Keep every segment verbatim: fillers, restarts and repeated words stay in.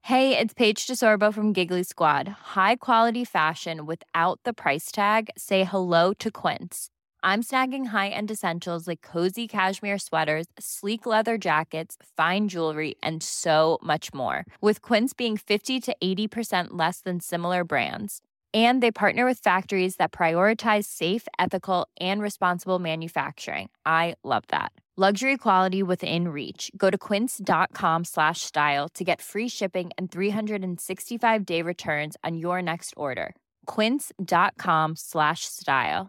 Hey, it's Paige DeSorbo from Giggly Squad. High quality fashion without the price tag. Say hello to Quince. I'm snagging high-end essentials like cozy cashmere sweaters, sleek leather jackets, fine jewelry, and so much more. With Quince being fifty to eighty percent less than similar brands. And they partner with factories that prioritize safe, ethical, and responsible manufacturing. I love that. Luxury quality within reach. Go to quince.com slash style to get free shipping and three sixty-five day returns on your next order. Quince.com slash style.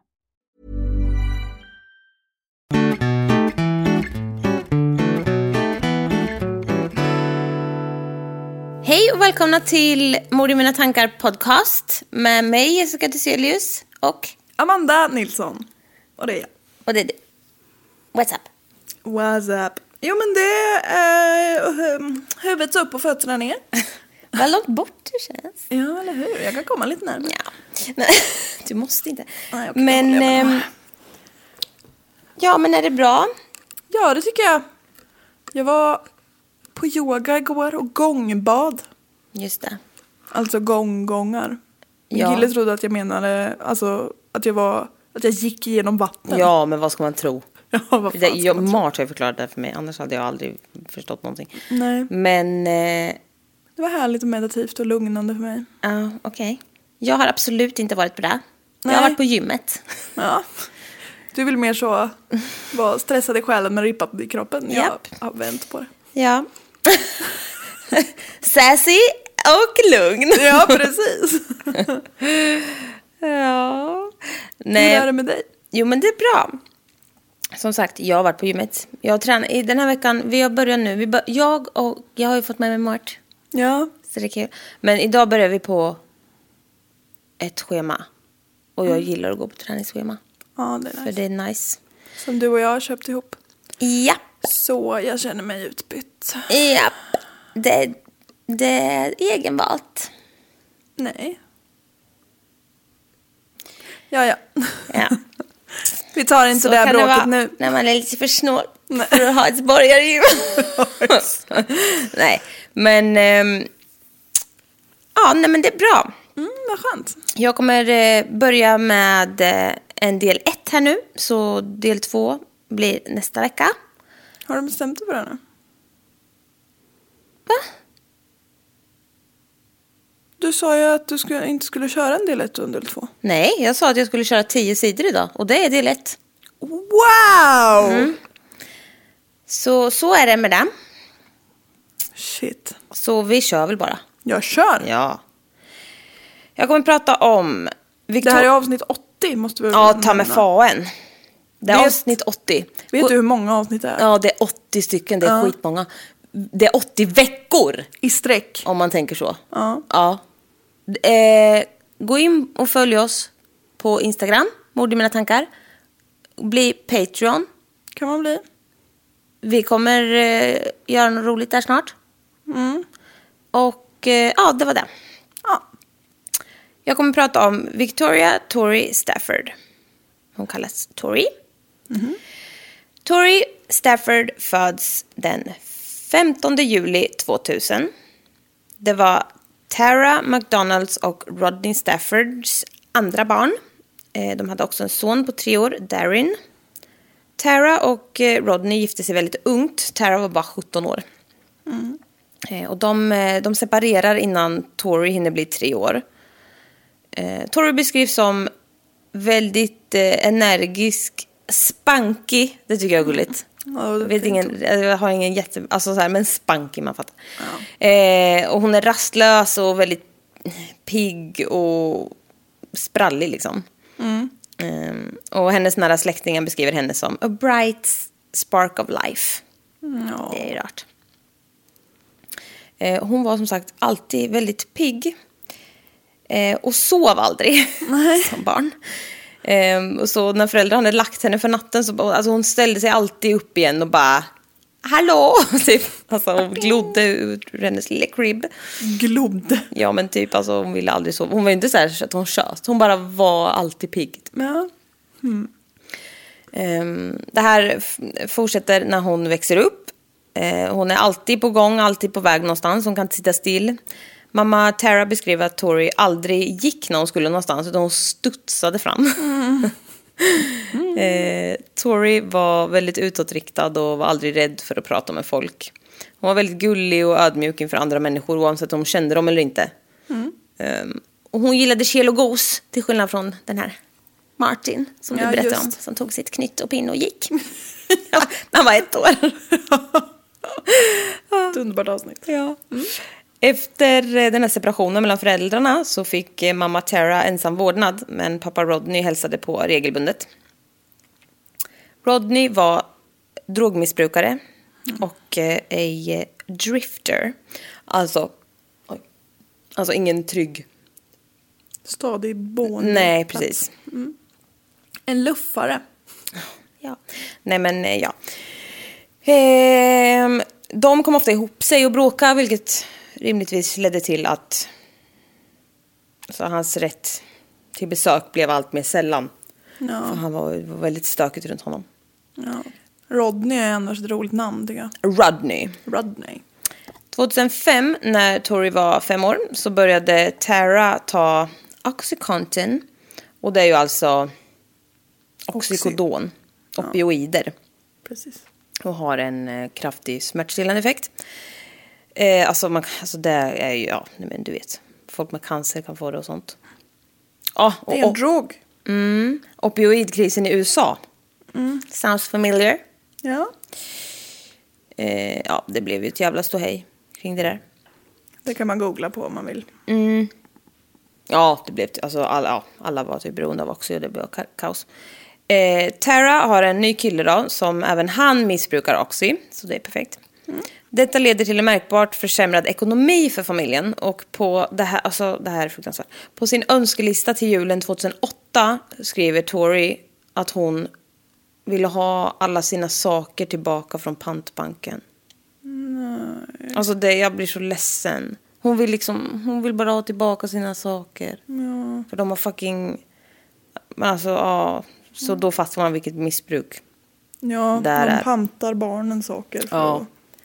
Hej och välkomna till Mord i mina tankar podcast med mig Jessica Thyselius och Amanda Nilsson. Och det är jag. Och det är du. What's up? What's up? Jo men det är uh, huvudet upp och fötterna ner. Vad långt bort du känns. Ja, eller hur? Jag kan komma lite närmare. Ja. Nej, du måste inte. Nej, okay, men ähm, ja, men är det bra? Ja, det tycker jag. Jag var på yoga igår och gångbad. Just det. Alltså gånggångar. Min Ja. kille trodde att jag menade alltså att jag var att jag gick igenom vatten. Ja, men vad ska man tro? Ja, vad fan det, ska jag, man tro? Mart har ju förklarat det för mig. Annars hade jag aldrig förstått någonting. Nej. Men eh, Det var härligt och meditativt och lugnande för mig. ja, uh, okej. Okay. Jag har absolut inte varit på det. Jag Nej. har varit på gymmet. Ja. Du vill mer så vara stressad i själen med rippa i kroppen. Jag Japp. har vänt på det. Ja. Sassy och lugn. Ja, precis. Ja. Hur Nej. är det med dig? Jo, men det är bra. Som sagt, jag har varit på gymmet. Jag har tränat i den här veckan. Vi har börjat nu. Vi bör, jag och jag har ju fått med mig Mart. Ja. Så det är kul. Men idag börjar vi på ett schema. Och jag Mm. gillar att gå på träningsschema. Ja, det är För nice. det är nice. Som du och jag har köpt ihop. Ja. Så jag känner mig utbytt. Ja. Det, det är egenvalt. Nej. Ja, ja. Ja. Vi tar inte Så det här kan det bråket vara nu. när man är lite för snål Nej. för att ha ett borgargym. Nej, men ähm, ja, nej, men det är bra. Mm, vad skönt. Jag kommer eh, börja med eh, en del ett här nu, så del två blir nästa vecka. Har du bestämt dig för det nu? Va? Du sa ju att du skulle, inte skulle köra en del ett och en del två. Nej, jag sa att jag skulle köra tio sidor idag, och det är del ett. Wow! Mm. Så, så är det med det. Shit. Så vi kör väl bara. Jag kör. Ja. Jag kommer prata om Victor- Det här är avsnitt åttio, måste vi väl Ja, ta med nämna. faen. Det är Vet- avsnitt åttio. Vet du hur många avsnitt det är? Ja, det är åttio stycken. Det är Ja. skitmånga. Det är åttio veckor, I sträck. om man tänker så. Ja. Ja. Eh, gå in och följ oss på Instagram, Mord i mina tankar. Bli Patreon. Kan man bli. Vi kommer eh, göra något roligt där snart. Mm. Och eh, ja, det var det. Ja. Jag kommer prata om Victoria Tori Stafford. Hon kallas Tori. Mm-hmm. Tori Stafford föds den femtonde juli tvåtusen. Det var Tara McDonalds och Rodney Staffords andra barn. Eh, de hade också en son på tre år, Darin. Tara och eh, Rodney gifte sig väldigt ungt. Tara var bara sjutton år. Mm. Eh, och de, eh, de separerar innan Tori hinner bli tre år. Eh, Tori beskrivs som väldigt eh, energisk, spunky. Det tycker jag är gulligt. Ja, det jag, vet är ingen, jag har ingen jätte... Alltså så här, men spunky, man fattar. Ja. Eh, och hon är rastlös och väldigt pigg och sprallig liksom. Mm. Eh, och hennes nära släktingar beskriver henne som a bright spark of life. Ja. Det är rart. Eh, hon var som sagt alltid väldigt pigg. Eh, och sov aldrig som barn. Eh, och så när föräldrarna hade lagt henne för natten så alltså hon ställde sig alltid upp igen och bara hallå! Alltså hon glodde ur hennes lilla crib. Glodde. Ja, men typ alltså hon ville aldrig sova. Hon var inte så här att hon tjöt. Hon bara var alltid pigg. Ja. Mm. Um, det här f- fortsätter när hon växer upp. Eh, hon är alltid på gång, alltid på väg någonstans. Hon kan inte sitta still. Mamma Tara beskriver att Tori aldrig gick när hon skulle någonstans, utan hon studsade fram. Mm. Mm. eh, Tori var väldigt utåtriktad och var aldrig rädd för att prata med folk. Hon var väldigt gullig och ödmjuk inför andra människor, oavsett om hon kände dem eller inte. Mm. Um, och hon gillade kel och gos, till skillnad från den här Martin som ja, du berättade om, som tog sitt knytt och pinn och gick. Ja, han var ett år. Ett underbart avsnitt. Ja. Mm. Efter den här separationen mellan föräldrarna så fick mamma Tara ensam vårdnad, men pappa Rodney hälsade på regelbundet. Rodney var drogmissbrukare mm. och en drifter. Alltså, alltså ingen trygg. Stadig boende. Nej, precis. Mm. En luffare. Ja, nej men ja. Ehm, de kom ofta ihop sig och bråka, vilket rimligtvis ledde till att så hans rätt till besök blev allt mer sällan. Ja. För han var, var väldigt stökigt runt honom. Ja. Rodney är annars ett roligt namn, tycker jag. Rodney. Rodney. tjugohundrafem, när Tori var fem år, så började Tara ta Oxycontin. Och det är ju alltså oxycodon, Oxy. opioider. Ja. Precis. Och har en eh, kraftig smärtstillande effekt. Eh, alltså, man, alltså det är ju, ja, men du vet. Folk med cancer kan få det och sånt. Ja, och, det är en drog. Mm, opioidkrisen i U S A. Mm. Sounds familiar. Ja. Eh, ja, det blev ju ett jävla ståhej kring det där. Det kan man googla på om man vill. Mm. Ja, det blev, alltså alla, ja, alla var typ beroende av också och det blev ka- kaos. Eh, Tara har en ny kille då, som även han missbrukar Oxy, så det är perfekt. Mm. Detta leder till en märkbart försämrad ekonomi för familjen, och på det här, alltså det här är fruktansvärt. På sin önskelista till julen tjugohundraåtta skriver Tori att hon ville ha alla sina saker tillbaka från pantbanken. Nej. Alltså det, jag blir så ledsen. Hon vill liksom, hon vill bara ha tillbaka sina saker. Ja. För de har fucking, alltså ja, så då fattar man vilket missbruk. Ja, där de är. pantar barnen saker. För ja. att...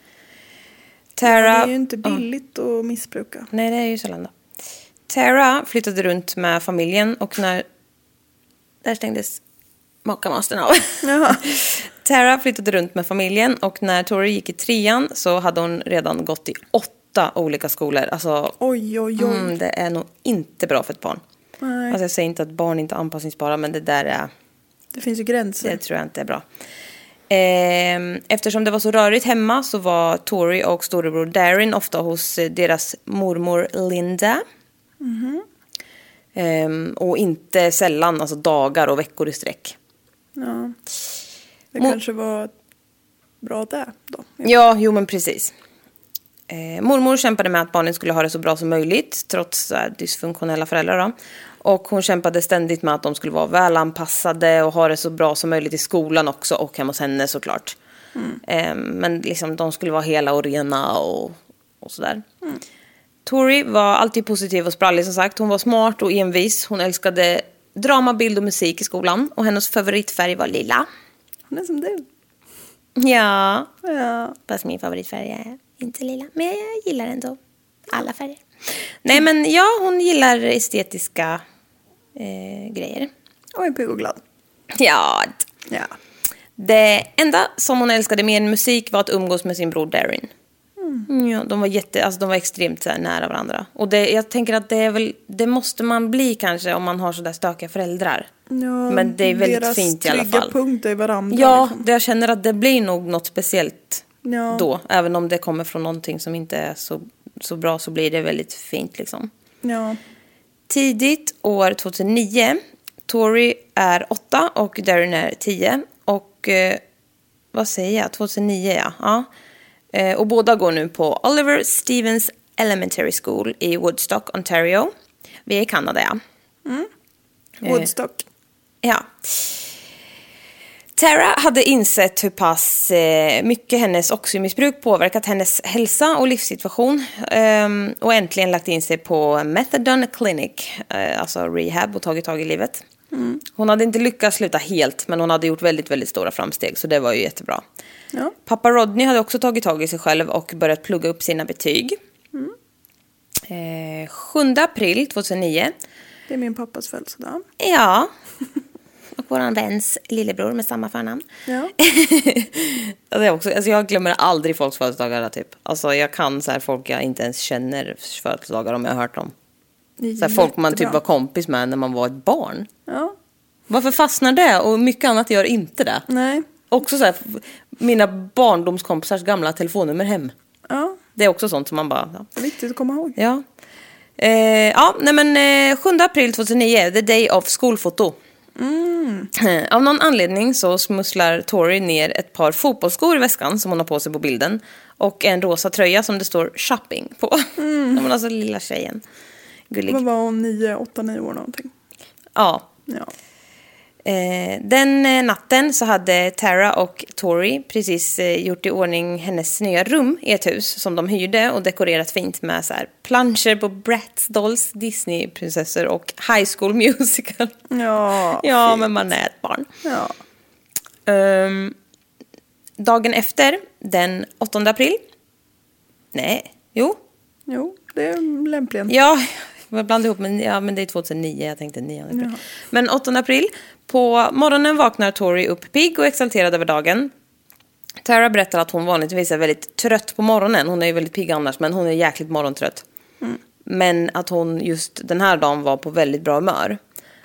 Tara, ja, det är ju inte billigt ja. att missbruka. Nej, det är ju sällan då. Tara flyttade runt med familjen, och när där stängdes makamasten av. Ja. Tara flyttade runt med familjen, och när Tori gick i trean så hade hon redan gått i åtta olika skolor. Alltså, oj, oj, oj. Mm, det är nog inte bra för ett barn. Nej. Alltså jag säger inte att barn inte är anpassningsbara, men det där är... Det finns ju gränser. Det tror jag inte är bra. Eh, eftersom det var så rörigt hemma så var Tori och storebror Darren ofta hos deras mormor Linda. Mm-hmm. Eh, och inte sällan, alltså dagar och veckor i sträck. Ja. Det Mor- kanske var bra det då. Ja, ja jo men precis. Eh, mormor kämpade med att barnen skulle ha det så bra som möjligt, trots äh, dysfunktionella föräldrar då. Och hon kämpade ständigt med att de skulle vara välanpassade och ha det så bra som möjligt i skolan också, och hemma hos henne såklart. Mm. Eh, men liksom de skulle vara hela och rena och, och sådär. Mm. Tori var alltid positiv och sprallig som sagt. Hon var smart och envis. Hon älskade drama, bild och musik i skolan. Och hennes favoritfärg var lila. Hon är som du. Ja. Ja. Fast min favoritfärg är inte lila. Men jag gillar ändå alla färger. Nej men ja, hon gillar estetiska eh, grejer. Och är pigg och glad. Ja. Ja. Det enda som hon älskade mer än musik var att umgås med sin bror Darren. Mm. Ja, de var jätte, alltså de var extremt så här, nära varandra. Och det, jag tänker att det är väl, det måste man bli kanske om man har så där stökiga föräldrar. Ja, men det är väldigt fint i alla fall. Deras trygga punkt är varandra. Ja, liksom. det, jag känner att det blir nog något speciellt ja. då. Även om det kommer från någonting som inte är så, så bra, så blir det väldigt fint liksom. Ja. Tidigt år tjugohundranio, Tori är åtta och Darren är tio. Och eh, vad säger jag? tjugohundranio, ja. ja. Eh, och båda går nu på Oliver Stevens Elementary School i Woodstock, Ontario. Vi är i Kanada, ja. Mm. Woodstock. Eh, ja. Tara hade insett hur pass eh, mycket hennes oxymissbruk påverkat hennes hälsa och livssituation. Eh, och äntligen lagt in sig på Methadone Clinic, eh, alltså rehab, och tagit tag i livet. Mm. Hon hade inte lyckats sluta helt, men hon hade gjort väldigt, väldigt stora framsteg. Så det var ju jättebra. Ja. Pappa Rodney hade också tagit tag i sig själv och börjat plugga upp sina betyg. Mm. Eh, sjunde april tjugohundranio. Det är min pappas födelsedag. Ja. Och våran väns lillebror med samma förnamn. Ja. det är också, alltså jag glömmer aldrig folks födelsedagar typ. Alltså jag kan så här folk jag inte ens känner födelsedagar om jag har hört dem. Så här folk man typ var kompis med när man var ett barn. Ja. Varför fastnar det? Och mycket annat gör inte det. Nej. Också så här, mina barndomskompisars gamla telefonnummer hem. Ja. Det är också sånt som man bara... Ja. Det är viktigt att komma ihåg. Ja. Eh, ja, nej men eh, sjunde april tjugohundranio, the day of skolfoto. Mm. Av någon anledning så smusslar Tori ner ett par fotbollsskor i väskan som hon har på sig på bilden. Och en rosa tröja som det står shopping på. Mm. Men alltså lilla tjejen. Gullig. Vad var hon? nio, åtta, nio år någonting? Ja. Ja. Eh, den eh, natten så hade Tara och Tori precis eh, gjort i ordning hennes nya rum i ett hus som de hyrde och dekorerat fint med så här planscher på Bratz Dolls, Disney-prinsessor och High School Musical. Ja, ja fint. Men man är ett barn. Ja. Um, dagen efter, den åttonde april. Nej, jo. Jo, det är lämpligen. Ja, jag blandade ihop, men, ja, men det är tjugohundranio, jag tänkte nionde april. Ja. Men åttonde april, på morgonen vaknar Tori upp pigg och exalterad över dagen. Tara berättar att hon vanligtvis är väldigt trött på morgonen. Hon är ju väldigt pigg annars, men hon är jäkligt morgontrött. Mm. Men att hon just den här dagen var på väldigt bra humör.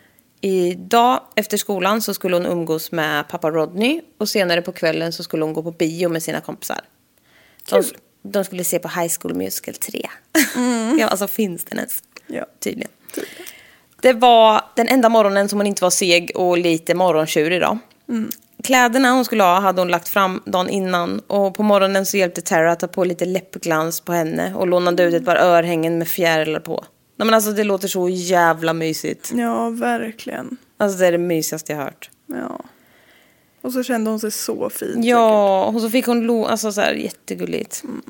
Idag efter skolan så skulle hon umgås med pappa Rodney. Och senare på kvällen så skulle hon gå på bio med sina kompisar. De, de skulle se på High School Musical tre. Mm. Ja, alltså finns den ens? Ja. Tydligen. Det var den enda morgonen som hon inte var seg och lite morgontjurig då. Mm. Kläderna hon skulle ha hade hon lagt fram dagen innan. Och på morgonen så hjälpte Tara att ta på lite läppglans på henne. Och lånade ut ett par örhängen med fjärilar på. Nej, men alltså det låter så jävla mysigt. Ja, verkligen. Alltså det är det mysigaste jag hört. Ja. Och så kände hon sig så fin. Ja, säkert. Och så fick hon lo, alltså så här jättegulligt. Mm.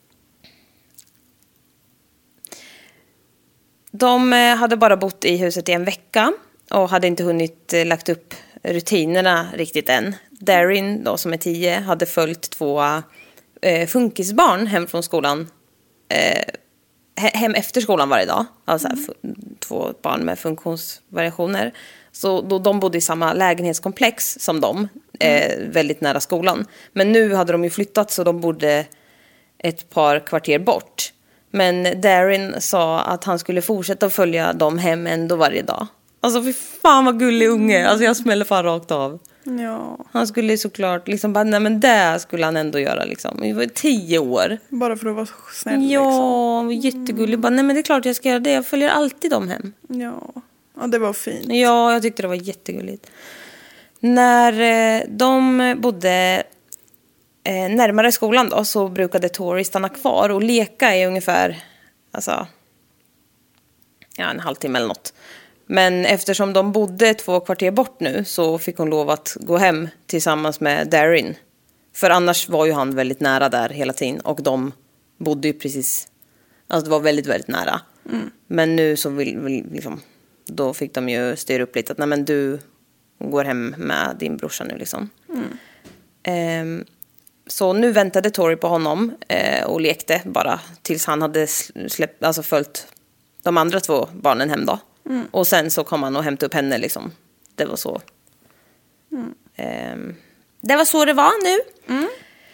De hade bara bott i huset i en vecka och hade inte hunnit lagt upp rutinerna riktigt än. Darin, då, som är tio, hade följt två eh, funkisbarn hem från skolan. Eh, hem efter skolan varje dag. Alltså mm. här, två barn med funktionsvariationer. Så då, de bodde i samma lägenhetskomplex som dem. Eh, mm. Väldigt nära skolan. Men nu hade de ju flyttat så de bodde ett par kvarter bort. Men Darin sa att han skulle fortsätta att följa dem hem ändå varje dag. Alltså för fan vad gullig unge. Alltså jag smäller fan rakt av. Ja. Han skulle såklart liksom bara, nej men det skulle han ändå göra liksom. Det var tio år. Bara för att vara snäll ja, liksom. jättegullig. Bara, nej men det är klart jag ska göra det. Jag följer alltid dem hem. Ja, ja det var fint. Ja, jag tyckte det var jättegulligt. När eh, de bodde eh, närmare skolan då så brukade Tori stanna kvar och leka i ungefär alltså, ja, en halvtimme eller något. Men eftersom de bodde två kvarter bort nu så fick hon lov att gå hem tillsammans med Darin. För annars var ju han väldigt nära där hela tiden. Och de bodde ju precis, alltså det var väldigt, väldigt nära. Mm. Men nu så vill, vill liksom, då fick de ju styra upp lite att nej men du går hem med din brorsa nu liksom. Mm. Ehm, så nu väntade Tori på honom eh, och lekte bara tills han hade släppt, alltså följt de andra två barnen hem då. Mm. Och sen så kom han och hämtade upp henne liksom. Det var så. Mm. Um, det var så det var nu. Mm.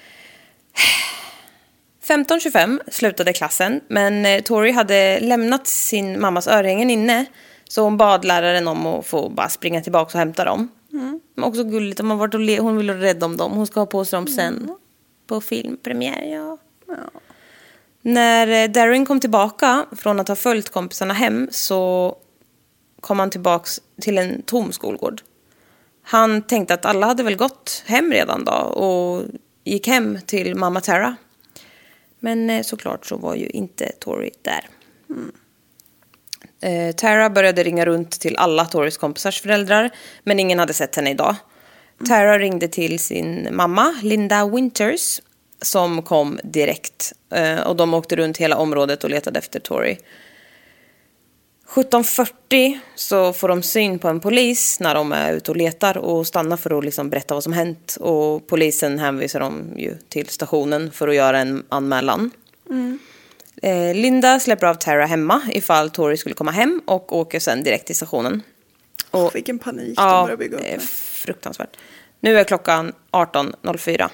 femton tjugofem slutade klassen. Men eh, Tori hade lämnat sin mammas örhängen inne. Så hon bad läraren om att få bara springa tillbaka och hämta dem. Mm. Men också gulligt. Om varit och le- hon ville rädda om dem. Hon ska ha på sig dem sen. Mm. På filmpremiär, ja. ja. När eh, Darin kom tillbaka från att ha följt kompisarna hem så kom han tillbaks till en tom skolgård. Han tänkte att alla hade väl gått hem redan då och gick hem till mamma Tara. Men såklart så var ju inte Tori där. Mm. Eh, Tara började ringa runt till alla Toris kompisars föräldrar, men ingen hade sett henne idag. Mm. Tara ringde till sin mamma, Linda Winters, som kom direkt. Eh, och de åkte runt hela området och letade efter Tori. sjutton fyrtio så får de syn på en polis när de är ute och letar och stannar för att liksom berätta vad som hänt. Och polisen hänvisar dem ju till stationen för att göra en anmälan. Mm. Eh, Linda släpper av Tara hemma ifall Tori skulle komma hem och åker sen direkt till stationen. Och, oh, vilken panik ja, de börjar bygga upp. Det är fruktansvärt. Nu är klockan arton noll fyra.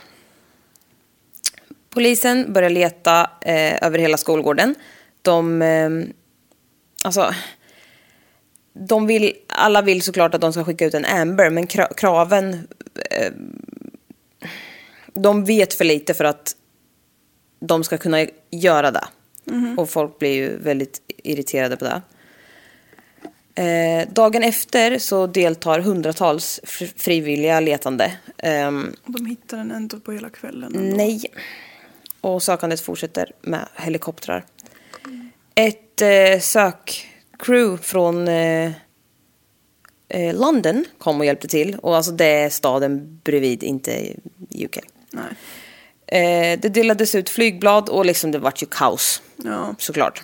Polisen börjar leta eh, över hela skolgården. De... Eh, Alltså, de vill, alla vill såklart att de ska skicka ut en Amber, men kra- kraven, eh, de vet för lite för att de ska kunna göra det. Mm-hmm. Och folk blir ju väldigt irriterade på det. Eh, dagen efter så deltar hundratals fr- frivilliga letande. Eh, de hittar den ändå på hela kvällen? Ändå. Nej. Och sökandet fortsätter med helikoptrar. Mm. Ett eh, sökcrew från eh, eh, London kom och hjälpte till. Och alltså det är staden bredvid, inte U K. Nej. Eh, det delades ut flygblad och liksom det vart ju kaos. Ja. Såklart.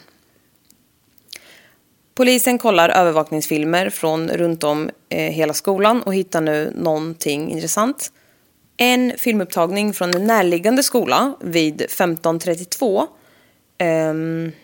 Polisen kollar övervakningsfilmer från runt om eh, hela skolan och hittar nu någonting intressant. En filmupptagning från en närliggande skola vid femton trettiotvå. Ehm,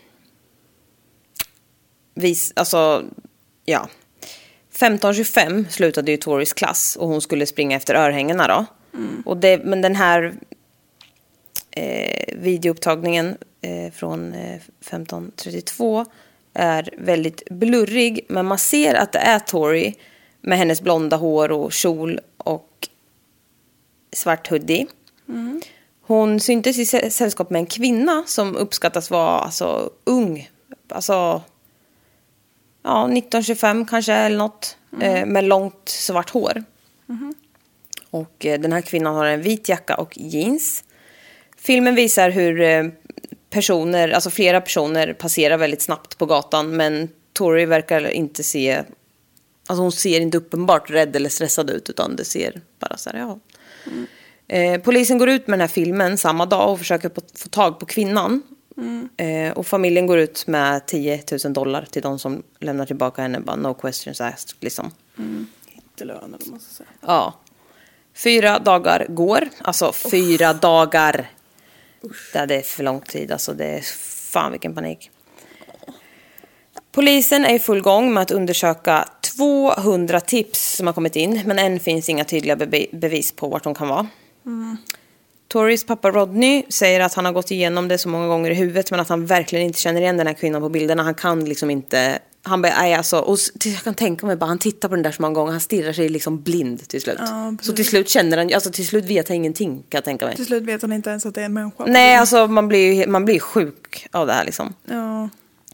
vis, alltså, ja. femton tjugofem slutade ju Toris klass och hon skulle springa efter örhängena då. Mm. Och det, men den här eh, videoupptagningen eh, från eh, femton trettiotvå är väldigt blurrig. Men man ser att det är Tori med hennes blonda hår och kjol och svart hoodie. Mm. Hon syntes i sällskap med en kvinna som uppskattas vara alltså, ung. Alltså ja, nitton tjugofem kanske eller något. Mm. Eh, med långt svart hår. Mm. Och eh, den här kvinnan har en vit jacka och jeans. Filmen visar hur eh, personer, alltså flera personer passerar väldigt snabbt på gatan. Men Tori verkar inte se, alltså hon ser inte uppenbart rädd eller stressad ut. Utan det ser bara så här, ja. Mm. Eh, polisen går ut med den här filmen samma dag och försöker på, få tag på kvinnan. Mm. Eh, och familjen går ut med tio tusen dollar till de som lämnar tillbaka henne. Bara no questions asked, liksom. Mm. Hittelön, eller måste säga. Ja. Fyra dagar går. Alltså fyra Uff. dagar. Usch. Det är för lång tid. Alltså det är fan vilken panik. Polisen är i full gång med att undersöka tvåhundra tips som har kommit in. Men än finns inga tydliga be- bevis på vart de kan vara. Mm. Toris pappa Rodney säger att han har gått igenom det så många gånger i huvudet. Men att han verkligen inte känner igen den här kvinnan på bilderna. Han kan liksom inte... Han bara, nej alltså... Och jag kan tänka mig bara, han tittar på den där så många gånger. Han stirrar sig liksom blind till slut. Ja, så till slut känner han... Alltså till slut vet han ingenting, kan jag tänka mig. Till slut vet han inte ens att det är en människa. Nej, alltså man blir, man blir sjuk av det här liksom. Ja.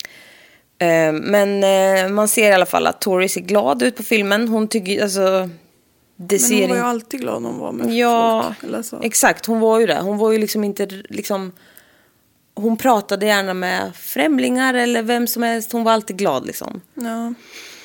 Men man ser i alla fall att Tori ser glad ut på filmen. Hon tycker, alltså... Det men ser hon var ju in... alltid glad när hon var med ja, folk. Eller så. Exakt, hon var ju det. Hon var ju liksom inte liksom... Hon pratade gärna med främlingar eller vem som helst. Hon var alltid glad liksom. Ja.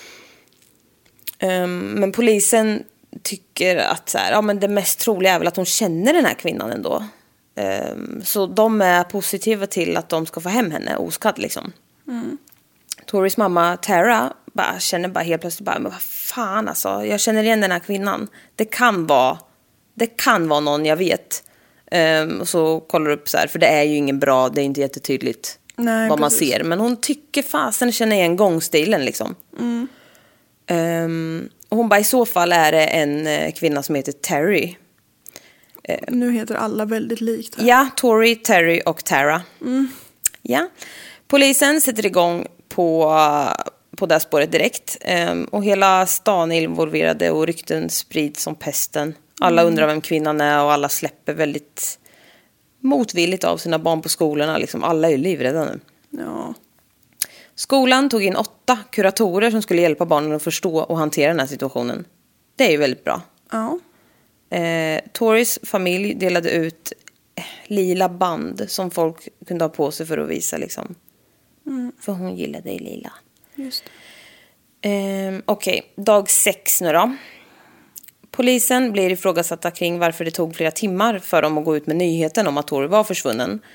Um, men polisen tycker att så här, ja, men det mest troliga är väl att hon känner den här kvinnan ändå. Um, så de är positiva till att de ska få hem henne oskadd liksom. Mm. Toris mamma Tara bara känner bara helt plötsligt bara, men vad fan alltså, jag känner igen den här kvinnan. Det kan vara, det kan vara någon jag vet. Um, och så kollar upp så här, för det är ju ingen bra, det är inte jättetydligt. Nej, vad precis. Man ser. Men hon tycker fasen känner igen gångstilen liksom. Mm. Um, och hon bara, i så fall är det en uh, kvinna som heter Terry. Uh, nu heter alla väldigt likt här. Ja, Tori, Terry och Tara. Mm. Ja. Polisen sätter igång på, på det här spåret direkt. Um, och hela stan är involverade och rykten sprids som pesten. Alla undrar vem kvinnan är och alla släpper väldigt motvilligt av sina barn på skolorna. Liksom, alla är livrädda nu. Ja. Skolan tog in åtta kuratorer som skulle hjälpa barnen att förstå och hantera den här situationen. Det är ju väldigt bra. Ja. Eh, Toris familj delade ut lila band som folk kunde ha på sig för att visa liksom. Mm. För hon gillade ju lila. Just det. Eh, Okej, okay. Dag sex nu då. Polisen blir ifrågasatta kring varför det tog flera timmar för dem att gå ut med nyheten om att Tori var försvunnen.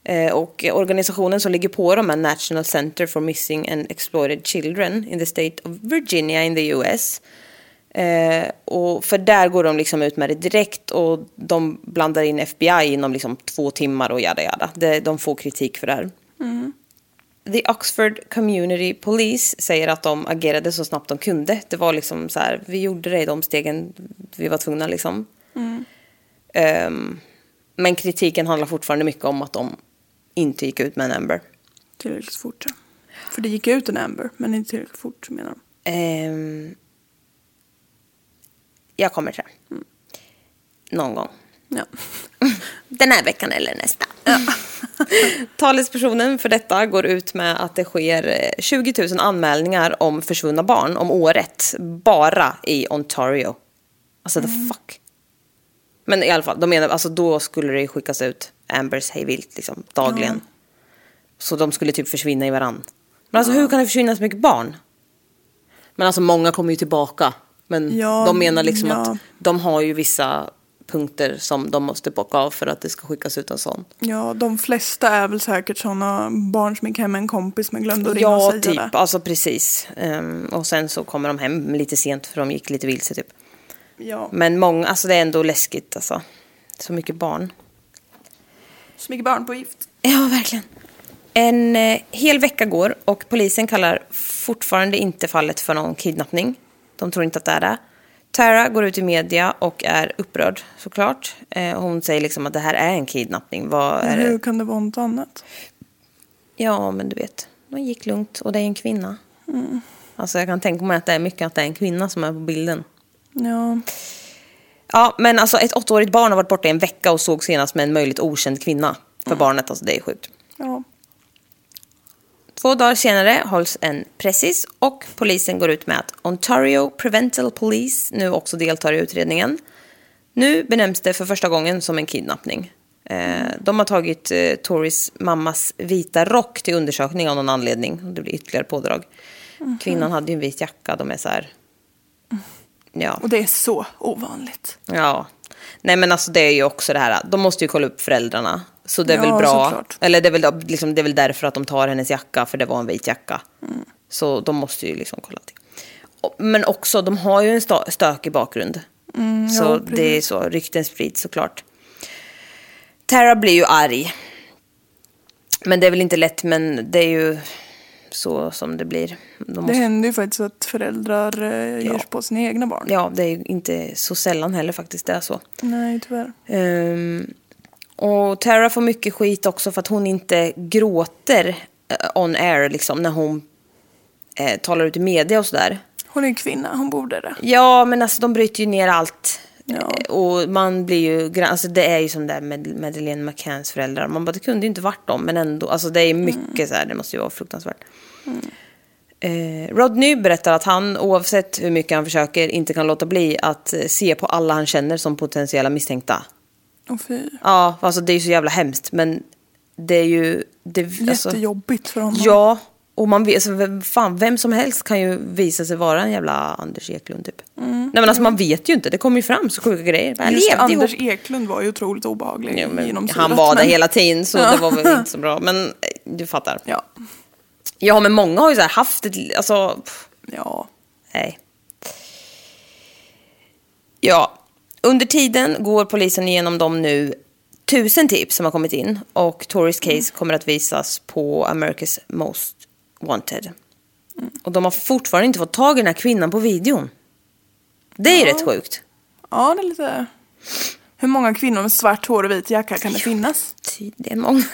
Eh, och organisationen som ligger på dem är National Center for Missing and Exploited Children in the State of Virginia in the U S. Eh, och för där går de liksom ut med det direkt och de blandar in F B I inom liksom två timmar och jada jada. De, de får kritik för det här. Mm. The Oxford Community Police säger att de agerade så snabbt de kunde. Det var liksom så här, vi gjorde det i de stegen vi var tvungna liksom. Mm. Um, men kritiken handlar fortfarande mycket om att de inte gick ut med en Amber. Tillräckligt fort. För det gick ut en Amber, men inte tillräckligt fort menar de. Um, jag kommer till det. Mm. Någon gång. Ja. Den här veckan eller nästa. Ja. Talespersonen för detta går ut med att det sker tjugo tusen anmälningar om försvunna barn om året. Bara i Ontario. Alltså mm. the fuck. Men i alla fall, de menar, alltså då skulle det skickas ut Ambers hejvilt liksom, dagligen. Ja. Så de skulle typ försvinna i varann. Men alltså ja. hur kan det försvinna så mycket barn? Men alltså många kommer ju tillbaka. Men ja, de menar liksom ja. att de har ju vissa punkter som de måste bocka av för att det ska skickas ut en sån. Ja, de flesta är väl säkert såna barn som gick hem med en kompis men glömde att ringa ja, och säga typ, det. Ja, alltså precis. Um, och sen så kommer de hem lite sent för de gick lite vilse typ. Ja. Men många, alltså det är ändå läskigt alltså. Så mycket barn. Så mycket barn på gift. Ja, verkligen. En eh, hel vecka går och polisen kallar fortfarande inte fallet för någon kidnappning. De tror inte att det är det. Tara går ut i media och är upprörd såklart. Eh, hon säger liksom att det här är en kidnappning. Vad är hur det? kan det vara något annat? Ja, men du vet. De gick lugnt och det är en kvinna. Mm. Alltså jag kan tänka mig att det är mycket att det är en kvinna som är på bilden. Ja. Ja, men alltså ett åttaårigt barn har varit borta i en vecka och såg senast med en möjligt okänd kvinna. För mm. barnet, alltså det är sjukt. Ja. Två dagar senare hålls en pressis och polisen går ut med att Ontario Provincial Police nu också deltar i utredningen. Nu benämns det för första gången som en kidnappning. Eh, de har tagit eh, Toris mammas vita rock till undersökning av någon anledning. Det blir ytterligare pådrag. Mm-hmm. Kvinnan hade ju en vit jacka, de är så här... Ja. Och det är så ovanligt. Ja. Nej men alltså det är ju också det här, de måste ju kolla upp föräldrarna. Så det är ja, väl bra. Såklart. Eller det är väl liksom, det är väl därför att de tar hennes jacka, för det var en vit jacka. Mm. Så de måste ju liksom kolla till. Men också, de har ju en stö- stökig bakgrund. Mm, så ja, det är så, rykten sprids såklart. Tara blir ju arg. Men det är väl inte lätt, men det är ju så som det blir. De måste... Det händer ju faktiskt att föräldrar eh, ger ja. på sina egna barn. Ja, det är ju inte så sällan heller faktiskt, det är så. Nej, tyvärr. Um, och Tara får mycket skit också för att hon inte gråter uh, on air liksom, när hon uh, talar ut i media och sådär. Hon är en kvinna, hon borde det. Ja, men alltså de bryter ju ner allt. Ja. Och man blir ju, alltså det är ju som där med Madeleine McCanns föräldrar. Man bara, det kunde ju inte varit dem, men ändå, alltså det är mycket mm. så här, det måste ju vara fruktansvärt. Mm. Eh, Rodney berättar att han, oavsett hur mycket han försöker, inte kan låta bli att se på alla han känner som potentiella misstänkta. Åh fy. Ja, alltså det är ju så jävla hemskt, men det är ju... Det, alltså, jättejobbigt för honom. Ja, och man vet, alltså, vem, fan, vem som helst kan ju visa sig vara en jävla Anders Eklund typ. Mm. Nej men alltså man vet ju inte, det kommer ju fram så sjuka grejer. Bara, just Anders ihop. Eklund var ju otroligt obehaglig. Ja, men genom han var men... där hela tiden så ja. Det var väl inte så bra. Men du fattar. Ja. Ja, men många har ju så här haft ett... Alltså, pff. Ja. Nej. Ja. Under tiden går polisen igenom de nu tusen tips som har kommit in. Och Toris case mm. kommer att visas på America's Most Wanted. Mm. Och de har fortfarande inte fått tag i den här kvinnan på videon. Det är ju ja. rätt sjukt. Ja, det är lite... Hur många kvinnor med svart hår och vit jacka kan det ja, finnas? Det är många.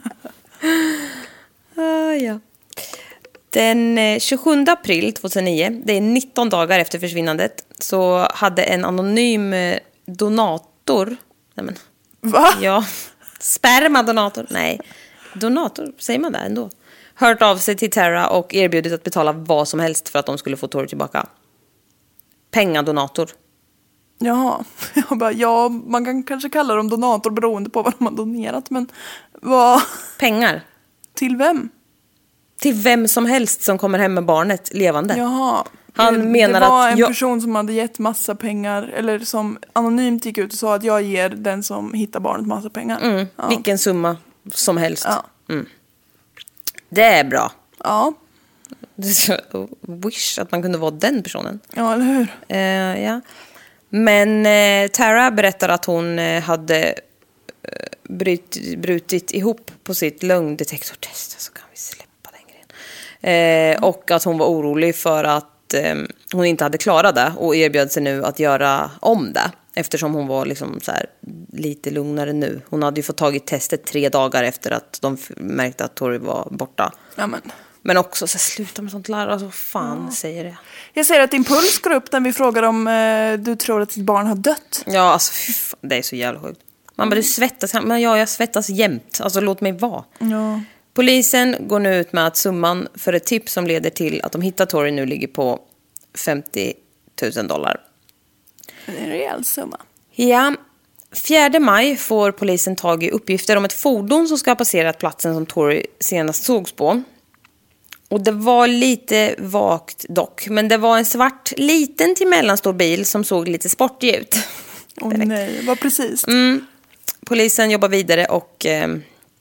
ah, ja. Den tjugosjunde april tjugohundranio, det är nitton dagar efter försvinnandet, så hade en anonym donator... Nej men, va? Ja, spermadonator. Nej, donator, säger man det ändå? Hört av sig till Tara och erbjudit att betala vad som helst för att de skulle få Tori tillbaka. Pengadonator. Jaha, jag bara, ja, man kan kanske kalla dem donator beroende på vad de har donerat, men vad... Pengar. Till vem? Till vem som helst som kommer hem med barnet levande. Jaha. Han det, menar det var att en jag... person som hade gett massa pengar, eller som anonymt gick ut och sa att jag ger den som hittar barnet massa pengar. Mm, ja. Vilken summa som helst. Ja. Mm. Det är bra. Ja. Det är så, wish att man kunde vara den personen. Ja, eller hur? Uh, ja. Men uh, Tara berättar att hon uh, hade uh, bryt, brutit ihop på sitt lögndetektortest. Så kan vi släppa den grejen. Uh, och att hon var orolig för att um, hon inte hade klarat det. Och erbjöd sig nu att göra om det. Eftersom hon var liksom så här lite lugnare nu. Hon hade ju fått tagit testet tre dagar efter att de märkte att Tori var borta. Ja, men... Men också så sluta med sånt larv. Alltså fan ja. säger det. Jag ser att din puls går upp när vi frågar om eh, du tror att ditt barn har dött. Ja, alltså fan, det är så jävla sjukt. Man bara, du svettas. Men ja, jag svettas jämt. Alltså låt mig vara. Ja. Polisen går nu ut med att summan för ett tips som leder till att de hittar Tori nu ligger på femtio tusen dollar. Det är en rejäl summa. Ja. fjärde maj får polisen tag i uppgifter om ett fordon som ska ha passerat platsen som Tori senast sågs på. Och det var lite vagt dock. Men det var en svart, liten till mellanstor bil som såg lite sportig ut. Åh oh, nej, vad precis. Mm. Polisen jobbar vidare och eh,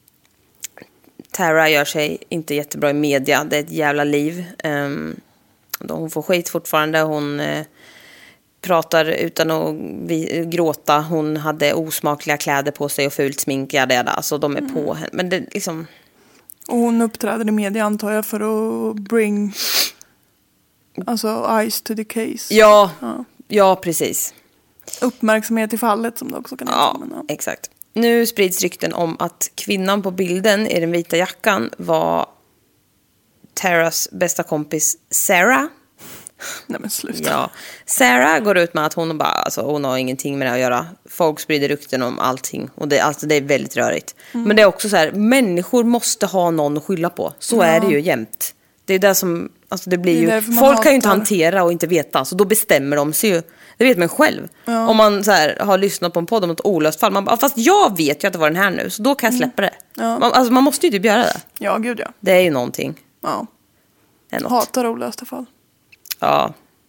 Tara gör sig inte jättebra i media. Det är ett jävla liv. Eh, hon får skit fortfarande. Hon eh, pratar utan att vi, gråta. Hon hade osmakliga kläder på sig och fult smink. Ja, det, alltså de är mm. på henne. Men det liksom... Och hon uppträder i media antar jag för att bring alltså eyes to the case. Ja, ja. ja precis. Uppmärksamhet i fallet som det också kan heta. Ja, men, ja, exakt. Nu sprids rykten om att kvinnan på bilden i den vita jackan var Taras bästa kompis Sarah. Nej men sluta. Ja. Sarah går ut med att hon bara, alltså, hon har ingenting med det att göra. Folk sprider rykten om allting. Och det, alltså, det är väldigt rörigt. Mm. Men det är också så här, människor måste ha någon att skylla på. Så ja. är det ju jämt. Det är det som, alltså det blir det ju, folk hatar. Kan ju inte hantera och inte veta. Så då bestämmer de sig ju. Det vet man själv. Ja. Om man så här, har lyssnat på en podd om ett olöst fall. Man bara, fast jag vet ju att det var den här nu. Så då kan jag släppa det. Ja. Man, alltså, man måste ju typ göra det. Ja, gud ja. Det är ju någonting. Ja. Hatar olösta fall. Ja.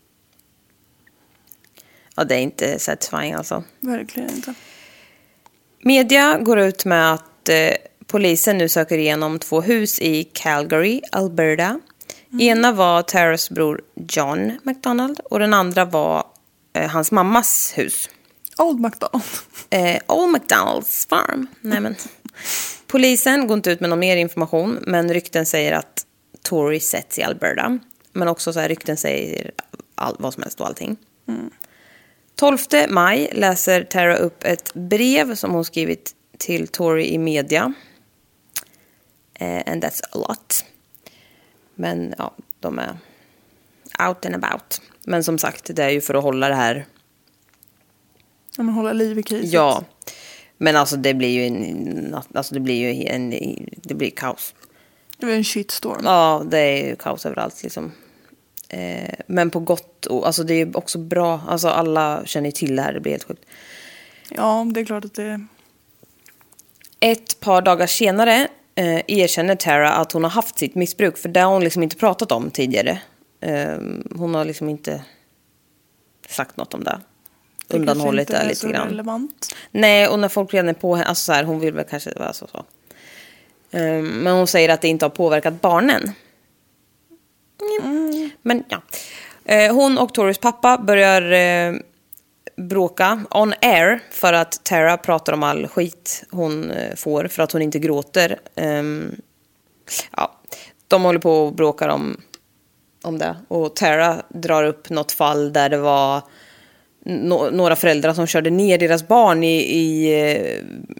Ja, det är inte satisfying alltså. Verkligen inte. Media går ut med att eh, polisen nu söker igenom två hus i Calgary, Alberta. Mm. Ena var Taras bror John McDonald och den andra var eh, hans mammas hus. Old McDonald. Eh, Old McDonalds farm. Nej, men. Polisen går inte ut med någon mer information, men rykten säger att Tori sätts i Alberta. Men också så här, rykten säger all, vad som helst och allting. Mm. tolfte maj läser Tara upp ett brev som hon skrivit till Tori i media. Uh, and that's a lot. Men ja, de är out and about. Men som sagt, det är ju för att hålla det här... Ja, men hålla liv i kriset. Ja, men alltså det blir ju en... Alltså det blir ju en... Det blir kaos. Det är en shitstorm. Ja, det är ju kaos överallt liksom. Eh, men på gott och alltså det är ju också bra. Alltså alla känner till det här, det blir helt sjukt. Ja, det är klart att det är... Ett par dagar senare eh, erkänner Tara att hon har haft sitt missbruk. För det har hon liksom inte pratat om tidigare. Eh, hon har liksom inte sagt något om det. Det undanhållit det lite grann. Relevant. Nej, och när folk redan är på henne, alltså så här, hon vill väl kanske vara så så. Um, men hon säger att det inte har påverkat barnen. Mm. Men ja. Uh, hon och Toris pappa börjar uh, bråka on air för att Tara pratar om all skit hon uh, får för att hon inte gråter. Um, ja, de håller på och bråkar om, om det. Och Tara drar upp något fall där det var no- några föräldrar som körde ner deras barn i... i uh,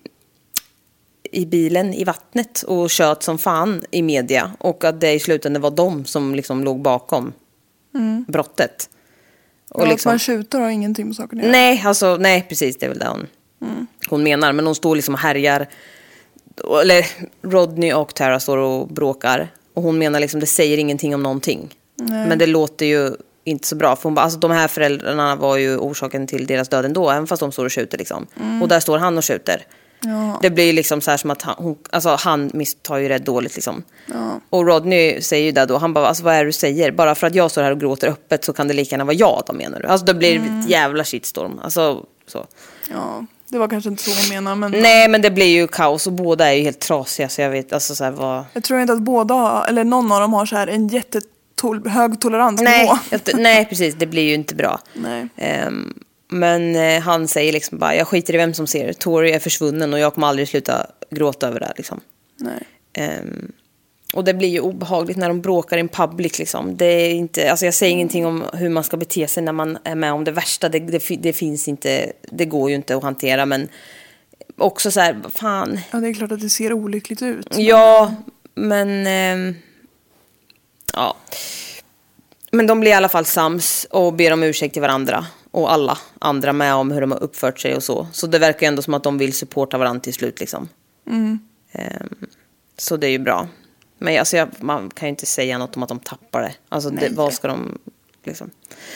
i bilen i vattnet och kört som fan i media och att det i slutändan var de som liksom låg bakom mm. brottet. Och ja, liksom, att man skjuter har ingenting med saken att göra. Nej, alltså, nej, precis, det är väl det hon, mm. hon menar. Men hon står liksom och härjar, eller Rodney och Tara står och bråkar och hon menar liksom det säger ingenting om någonting. Nej. Men det låter ju inte så bra. För hon bara, alltså de här föräldrarna var ju orsaken till deras död ändå, även fast de står och skjuter liksom. Mm. Och där står han och skjuter. Ja. Det blir liksom så här som att han, hon, alltså han misstar ju rätt dåligt liksom. Ja. Och Rodney säger ju det då, han bara, alltså vad är det du säger? Bara för att jag står här och gråter öppet så kan det lika gärna vara jag, de menar du. Alltså det blir mm. ett jävla shitstorm. Alltså så. Ja, det var kanske inte så hon menar. Men Nej, men det blir ju kaos och båda är ju helt trasiga så jag vet, alltså så här vad... jag tror inte att båda har, eller någon av dem har så här en jättehög toleransnivå. Nej, jag, nej, precis, det blir ju inte bra. Nej. Um, men uh, han säger liksom bara, jag skiter i vem som ser. Tori är försvunnen och jag kommer aldrig sluta gråta över det liksom. Nej. Um, och det blir ju obehagligt när de bråkar in public liksom. Det är inte, alltså jag säger ingenting om hur man ska bete sig när man är med om det värsta. Det, det, det finns inte, det går ju inte att hantera, men också så här, fan. Ja, det är klart att det ser olyckligt ut. Ja, men um, ja. Men de blir i alla fall sams och ber om ursäkt till varandra. Och alla andra med om hur de har uppfört sig och så. Så det verkar ändå som att de vill supporta varandra till slut liksom. Mm. Um, så det är ju bra. Men alltså jag, man kan ju inte säga något om att de tappar det. Alltså det, vad ska de liksom...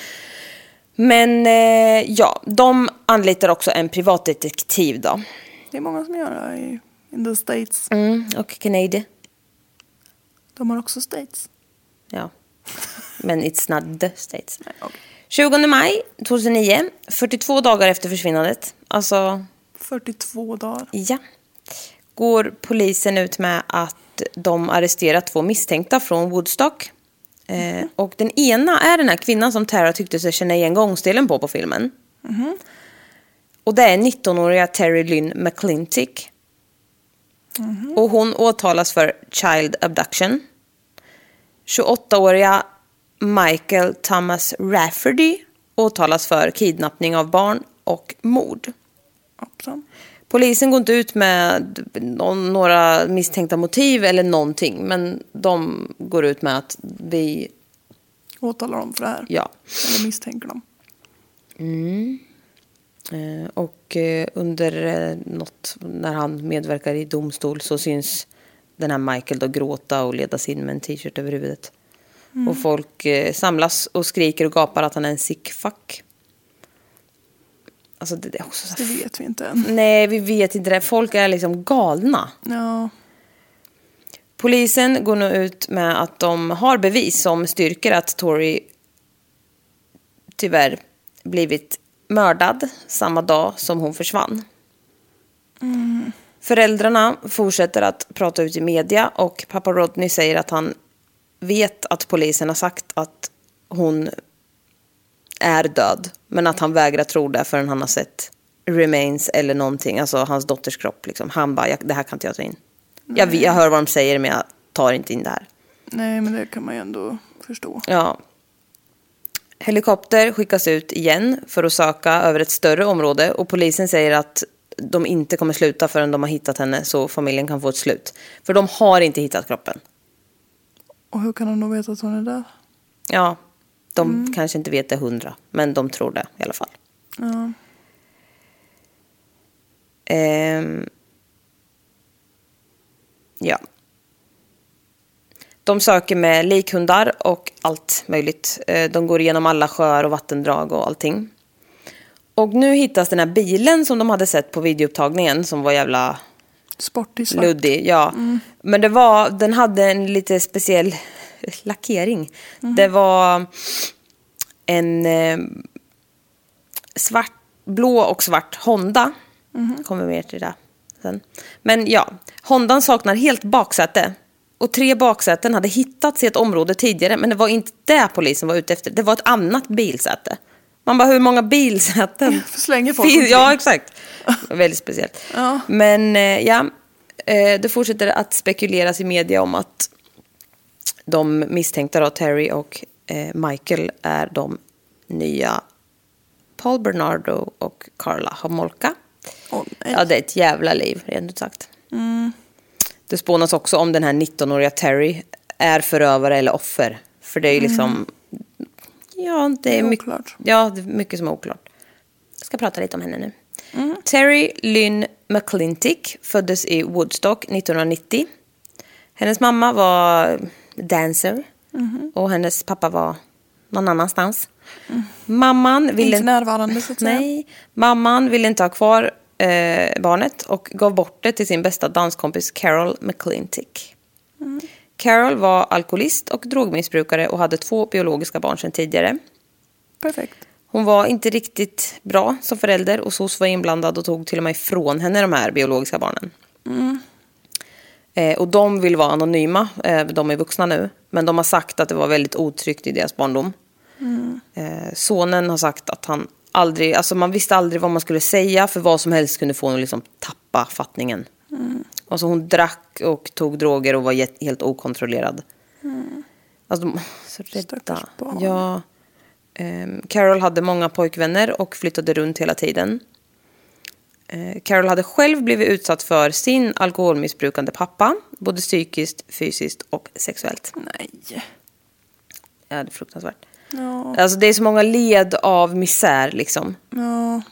Men eh, ja, de anlitar också en privatdetektiv då. Det är många som gör det i in the States. Mm, och Canada. De har också States. Ja. Men it's not the States. Nej, okay. tjugonde maj tjugohundranio, fyrtiotvå dagar efter försvinnandet. Alltså... fyrtiotvå dagar. Ja. Går polisen ut med att de arresterat två misstänkta från Woodstock. Mm. Eh, och den ena är den här kvinnan som Tara tyckte sig känna igen gångstelen på på filmen. Mm. Och det är nittonåriga Terry Lynn McClintic. Mm. Och hon åtalas för child abduction. tjugoåttaåriga Michael Thomas Rafferty åtalas för kidnappning av barn och mord. Hoppsan. Polisen går inte ut med någon, några misstänkta motiv eller någonting. Men de går ut med att vi... åtalar dem för det här. Ja. Eller misstänker dem. Mm. Eh, och eh, under eh, något, när han medverkar i domstol så syns den här Michael då gråta och ledas in med en t-shirt över huvudet. Mm. Och folk eh, samlas och skriker och gapar att han är en sick fuck. Alltså det, det är också så... Det vet vi inte än. Nej, vi vet inte det. Folk är liksom galna. Ja. Polisen går nu ut med att de har bevis som styrker att Tori tyvärr blivit mördad samma dag som hon försvann. Mm. Föräldrarna fortsätter att prata ut i media och pappa Rodney säger att han vet att polisen har sagt att hon är död, men att han vägrar tro det förrän han har sett remains eller någonting, alltså hans dotters kropp liksom. Han bara, det här kan inte jag ta in. Jag, jag hör vad de säger, men jag tar inte in det här. Nej, men det kan man ju ändå förstå. Ja. Helikopter skickas ut igen för att söka över ett större område och polisen säger att de inte kommer sluta förrän de har hittat henne så familjen kan få ett slut. För de har inte hittat kroppen. Och hur kan de då veta att hon är där? Ja, de mm. kanske inte vet det hundra, men de tror det i alla fall. Ja. Ehm. Ja. De söker med likhundar och allt möjligt. De går igenom alla sjöar och vattendrag och allting. Och nu hittas den här bilen som de hade sett på videoupptagningen som var jävla sportig svart. Luddig, ja. Mm. Men det var, den hade en lite speciell lackering. Mm. Det var en eh, svart, blå och svart Honda. Mm. Kommer mer till det sen. Men ja, Hondan saknar helt baksäte. Och tre baksäten hade hittats i ett område tidigare. Men det var inte det polisen var ute efter. Det var ett annat bilsäte. Man bara, hur många bilsäten? Slänger folk finns? Ja, exakt. Väldigt speciellt. Ja. Men ja, det fortsätter att spekuleras i media om att de misstänkta då, Terry och Michael är de nya Paul Bernardo och Carla Homolka. Oh, ja, det är ett jävla liv, rent ut sagt. Mm. Det spånas också om den här nittonåriga Terry är förövare eller offer. För det är ju liksom... Mm. Ja, det är, det är mycket, oklart. Ja, det är mycket som är oklart. Jag ska prata lite om henne nu. Mm. Terry Lynn McClintic föddes i Woodstock nittonhundranittio. Hennes mamma var dancer. Mm. Och hennes pappa var någon annanstans. Mm. Mamman ville inte närvarande så att säga. Nej, mamman ville inte ha kvar eh, barnet och gav bort det till sin bästa danskompis Carol McClintic. Mm. Carol var alkoholist och drogmissbrukare och hade två biologiska barn sedan tidigare. Perfekt. Hon var inte riktigt bra som förälder och S O S var inblandad och tog till och med ifrån henne de här biologiska barnen. Mm. Eh, och de vill vara anonyma, eh, de är vuxna nu. Men de har sagt att det var väldigt otryggt i deras barndom. Mm. Eh, sonen har sagt att han aldrig, alltså man visste aldrig vad man skulle säga för vad som helst kunde få honom att liksom tappa fattningen. Mm. Alltså hon drack och tog droger och var helt, helt okontrollerad. Mm. Alltså de, så rädda. Stackars barn. Ja. Eh, Carol hade många pojkvänner och flyttade runt hela tiden. Eh, Carol hade själv blivit utsatt för sin alkoholmissbrukande pappa. Både psykiskt, fysiskt och sexuellt. Nej. Ja, det är fruktansvärt. Ja. Alltså det är så många led av misär liksom. Ja.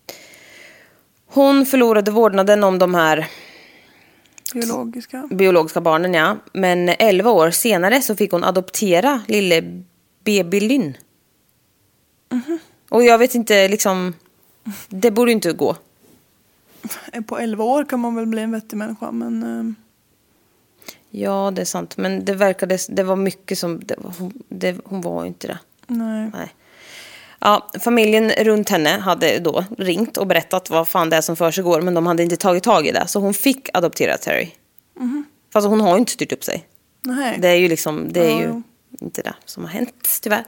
Hon förlorade vårdnaden om de här Biologiska. biologiska barnen, ja. Men elva år senare så fick hon adoptera lille baby Lynn. Mm-hmm. Och jag vet inte, liksom, det borde inte gå. På elva år kan man väl bli en vettig människa, men... eh, Ja, det är sant. Men det verkade, det var mycket som, det, hon, det, hon var inte det. Nej. Nej. Ja, familjen runt henne hade då ringt och berättat vad fan det är som för sig går, men de hade inte tagit tag i det. Så hon fick adoptera Terry. Mhm. Fast hon har ju inte styrt upp sig. Nej. Det är ju liksom, det är Ja, ju jo. inte det som har hänt, tyvärr.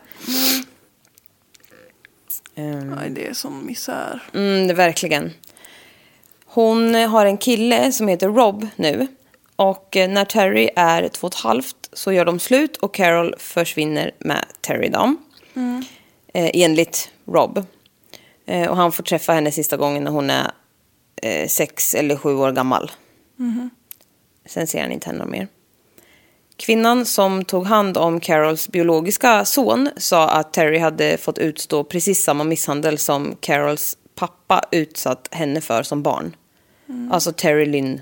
Mm. Um, Nej, det är som misär. mm, det, verkligen. Hon har en kille som heter Rob nu. Och eh, när Terry är två och ett halvt så gör de slut och Carol försvinner med Terry då. Mm. Eh, enligt Rob. Eh, och han får träffa henne sista gången när hon är eh, sex eller sju år gammal. Mhm. Sen ser han inte henne mer. Kvinnan som tog hand om Carols biologiska son sa att Terry hade fått utstå precis samma misshandel som Carols pappa utsatt henne för som barn. Mm. Alltså Terry Lynn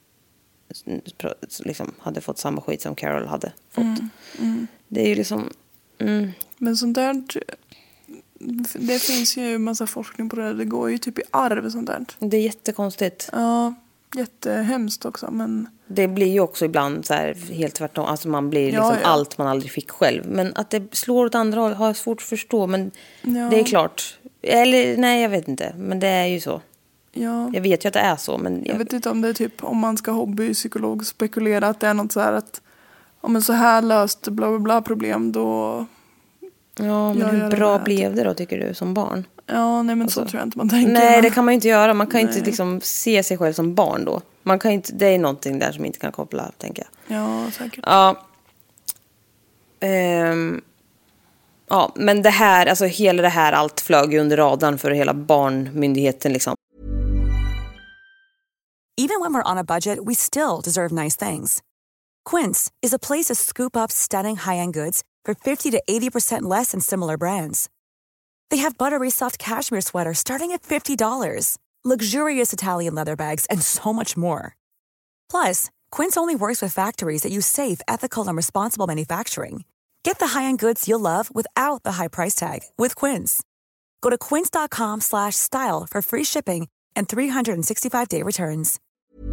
liksom hade fått samma skit som Carol hade fått. Mm. Mm. Det är ju liksom... Mm. Men sånt där... Det finns ju en massa forskning på det. Det går ju typ i arv sånt där. Det är jättekonstigt. Ja, jättehemskt också, men... Det blir ju också ibland så här helt tvärtom. Alltså man blir liksom Ja, ja. allt man aldrig fick själv. Men att det slår åt andra håll har jag svårt att förstå. Men Ja. det är klart. Eller nej, jag vet inte. Men det är ju så. Ja. Jag vet ju att det är så. Men jag... Jag vet inte om det är typ, om man ska hobbypsykolog spekulera att det är något så här att om en så här löst bla bla bla problem då... Ja, men Ja, hur gör det bra med. blev det då tycker du som barn? Ja, nej men Alltså, så tror jag inte man tänker. Nej, men- det kan man ju inte göra. Man kan ju inte Nej. liksom se sig själv som barn då. Man kan ju inte, det är någonting där som inte kan koppla, tänker jag. Ja, säkert. Ja. Ehm. Ja, men det här, alltså hela det här, allt flög ju under radarn för hela barnmyndigheten liksom. Even when we're on a budget, we still deserve nice things. Quince is a place to scoop up stunning high-end goods for fifty to eighty percent less than similar brands. They have buttery soft cashmere sweaters starting at fifty dollars, luxurious Italian leather bags, and so much more. Plus, Quince only works with factories that use safe, ethical, and responsible manufacturing. Get the high-end goods you'll love without the high price tag with Quince. Go to quince.com slash style for free shipping and three sixty-five day returns.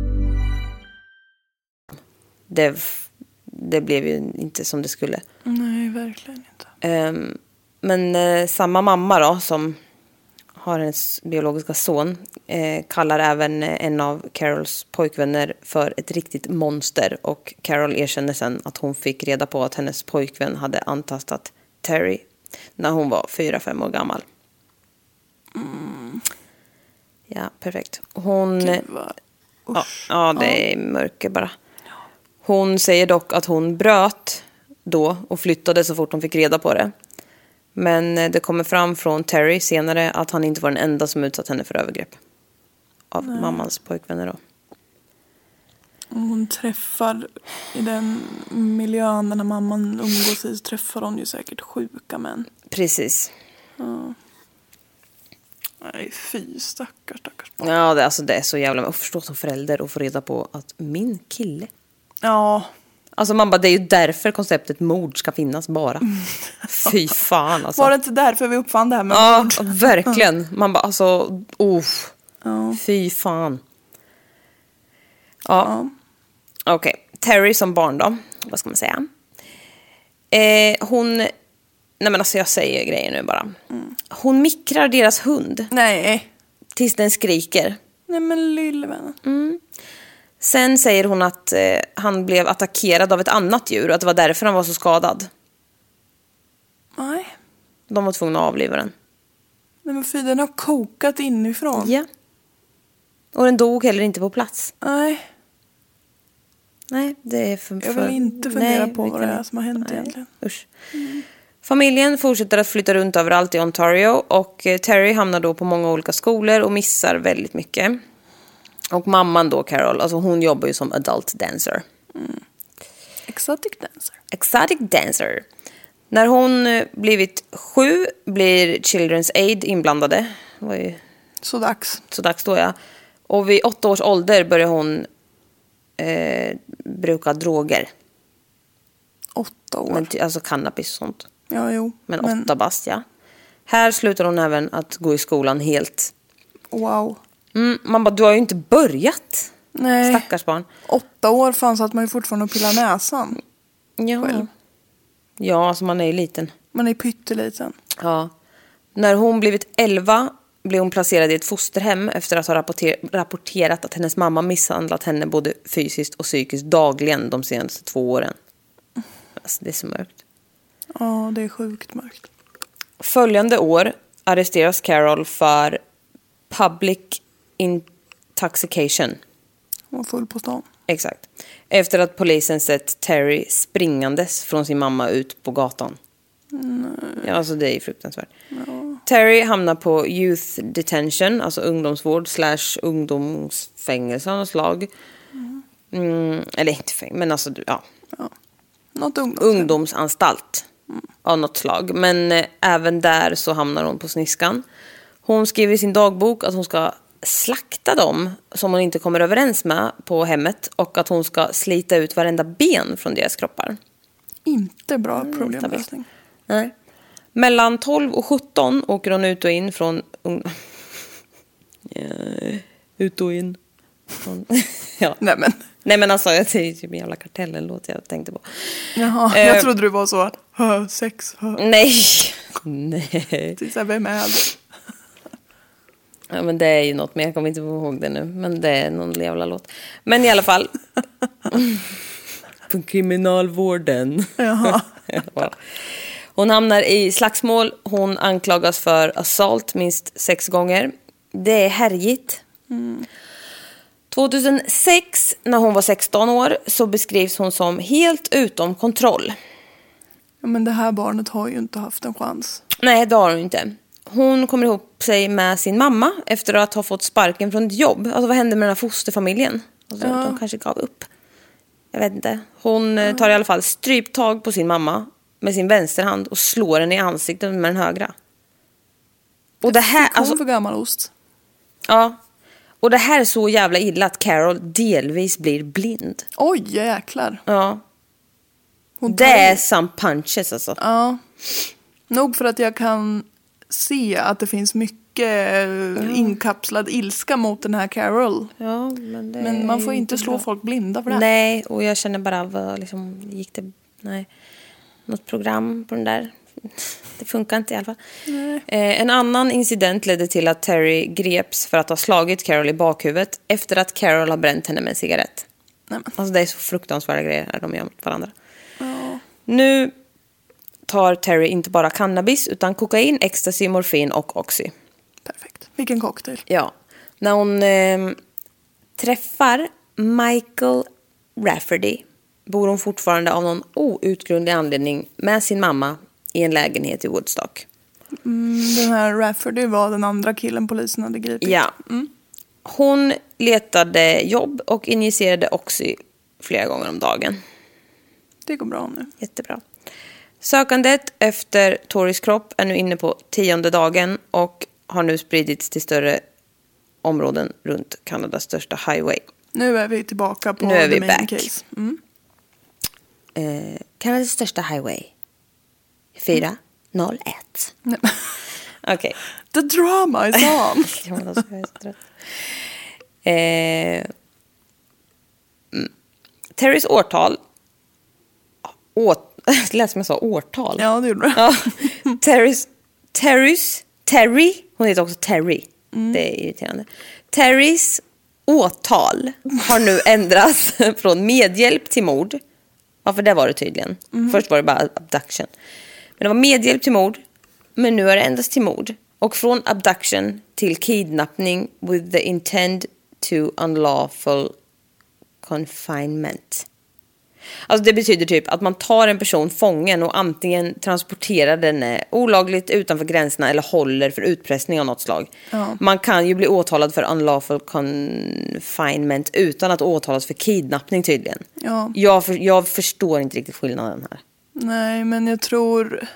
Det, det blev ju inte som det skulle. Nej, verkligen inte. Um, men eh, samma mamma då, som har hennes biologiska son, eh, kallar även en av Carols pojkvänner för ett riktigt monster. Och Carol erkänner sen att hon fick reda på att hennes pojkvän hade antastat Terry när hon var fyra, fem år gammal. Mm. Ja, perfekt. Hon... Gud, vad... Ja, Usch. ja, det är mörker bara. Hon säger dock att hon bröt då och flyttade så fort hon fick reda på det. Men det kommer fram från Terry senare att han inte var den enda som utsatt henne för övergrepp. Av Nej. mammans pojkvänner då. Om hon träffar i den miljön där mamman umgås i så träffar hon ju säkert sjuka män. Precis. Ja. Nej, fy stackars, stackars. Ja, det, alltså, det är så jävla... Jag förstår som förälder och få reda på att min kille... Ja, Alltså man bara, det är ju därför konceptet mord ska finnas bara. Fy fan alltså. var det inte därför vi uppfann det här med Ja, mord? verkligen. Man bara, alltså, oh, Ja. fy fan. Ja, Ja. okej. Okay. Terry som barn då, vad ska man säga? Eh, hon Nej men alltså jag säger grejer nu bara. Mm. Hon mikrar deras hund. Nej. Tills den skriker. Nej men lille vän. Mm. Sen säger hon att eh, han blev attackerad av ett annat djur och att det var därför han var så skadad. Nej. De var tvungna att avliva den. Nej men fy, den har kokat inifrån. Ja. Och den dog heller inte på plats. Nej. Nej, det är för... Jag vill inte fundera Nej, på vad det är inte. som har hänt Nej. egentligen. Usch. Mm. Familjen fortsätter att flytta runt överallt i Ontario och Terry hamnar då på många olika skolor och missar väldigt mycket. Och mamman då, Carol, alltså hon jobbar ju som adult dancer. Mm. Exotic dancer. Exotic dancer. När hon blivit sju blir Children's Aid inblandade. Det var ju så dags. Så dags då, ja. Och vid åtta års ålder börjar hon eh, bruka droger. Åtta år? Men, alltså cannabis och sånt. Ja, jo. Men, men åtta bast, ja. Här slutar hon även att gå i skolan helt. Wow. Mm, man bara, du har ju inte börjat. Nej. Stackars barn. Åtta år fanns att man ju fortfarande och pillar näsan. Ja. Själv. Ja, alltså man är ju liten. Man är pytteliten. Ja. När hon blivit elva blev hon placerad i ett fosterhem efter att ha rapporter- rapporterat att hennes mamma misshandlat henne både fysiskt och psykiskt dagligen de senaste två åren. Alltså, det är så mörkt. Ja, det är sjukt mörkt. Följande år arresteras Carol för public intoxication. Hon var full på stan. Exakt. Efter att polisen sett Terry springandes från sin mamma ut på gatan. Nej. Ja, alltså det är ju fruktansvärt. Ja. Terry hamnar på youth detention, alltså ungdomsvård slash ungdomsfängelse av något slag. Mm. Mm, eller inte fängelse, men alltså, ja. ja. Något ungdomsanstalt mm. av något slag. Men eh, även där så hamnar hon på sniskan. Hon skriver i sin dagbok att hon ska slakta dem som hon inte kommer överens med på hemmet och att hon ska slita ut varenda ben från deras kroppar. Inte bra problemlösning. Nej. Mellan tolv och sjutton åker hon ut och in från ung- ja, ut och in från... ja. Nej men Nej men alltså det är typ en jävla kartellen-låt jag tänkte på. Jaha, eh, jag trodde du var så hö, sex, hö. Nej. Nej. Det är så här, vem är det? Ja, men det är ju något, men jag kommer inte ihåg det nu. Men det är någon jävla låt. Men i alla fall. På kriminalvården. Jaha. Ja. Hon hamnar i slagsmål. Hon anklagas för assault minst sex gånger. Det är härjigt. Mm. tjugohundrasex, när hon var sexton år, så beskrivs hon som helt utom kontroll. Ja, men det här barnet har ju inte haft en chans. Nej, det har hon inte. Hon kommer ihop sig med sin mamma efter att ha fått sparken från ett jobb. Alltså vad hände med den här fosterfamiljen? Alltså, ja. De kanske gav upp. Jag vet inte. Hon ja. tar i alla fall stryptag på sin mamma med sin vänsterhand och slår henne i ansiktet med den högra. Och det här, alltså, alltså, för gammal ost. Ja. Och det här är så jävla illa att Carol delvis blir blind. Oj, jäklar. Ja. Hon det är some punches alltså. Ja. Nog för att jag kan se att det finns mycket ja. inkapslad ilska mot den här Carol. Ja, men, det men man får inte inte slå bra. folk blinda för det. Nej, och jag känner bara, vad, liksom, gick det nej, något program på den där? Det funkar inte i alla fall. Eh, en annan incident ledde till att Terry greps för att ha slagit Carol i bakhuvudet efter att Carol har bränt henne med en cigarett. Nej, men. Alltså det är så fruktansvärda grejer här de gör mot varandra. Ja. Nu tar Terry inte bara cannabis utan kokain, ecstasy, morfin och oxy. Perfekt. Vilken cocktail. Ja. När hon eh, träffar Michael Rafferty bor hon fortfarande av någon outgrundlig anledning med sin mamma i en lägenhet i Woodstock. Mm, den här Rafferty var den andra killen polisen hade gripit. Ja. Mm. Hon letade jobb och injicerade oxy flera gånger om dagen. Det går bra nu. Jättebra. Sökandet efter Torys kropp är nu inne på tionde dagen och har nu spridits till större områden runt Kanadas största highway. Nu är vi tillbaka på nu är vi the main back. case. Mm. Eh, Kanadas största highway. fyra noll ett. Nej. Okej. Okay. The drama is on. Ja, men alltså, jag är så trött. Eh, mm. Terrys årtal... Åt, det lät som jag sa årtal. Ja, det gjorde det. Ja. Terrys, Terrys, Terry, hon heter också Terry. Mm. Det är irriterande. Terrys åtal har nu ändrats från medhjälp till mord. Ja, för det var det tydligen. Mm. Först var det bara abduction. Men det var medhjälp till mord. Men nu är det endast till mord. Och från abduction till kidnappning with the intent to unlawful confinement. Alltså det betyder typ att man tar en person fången och antingen transporterar den olagligt utanför gränserna eller håller för utpressning av något slag. Ja. Man kan ju bli åtalad för unlawful confinement utan att åtalas för kidnappning tydligen. Ja. Jag, för, jag förstår inte riktigt skillnaden här. Nej, men jag tror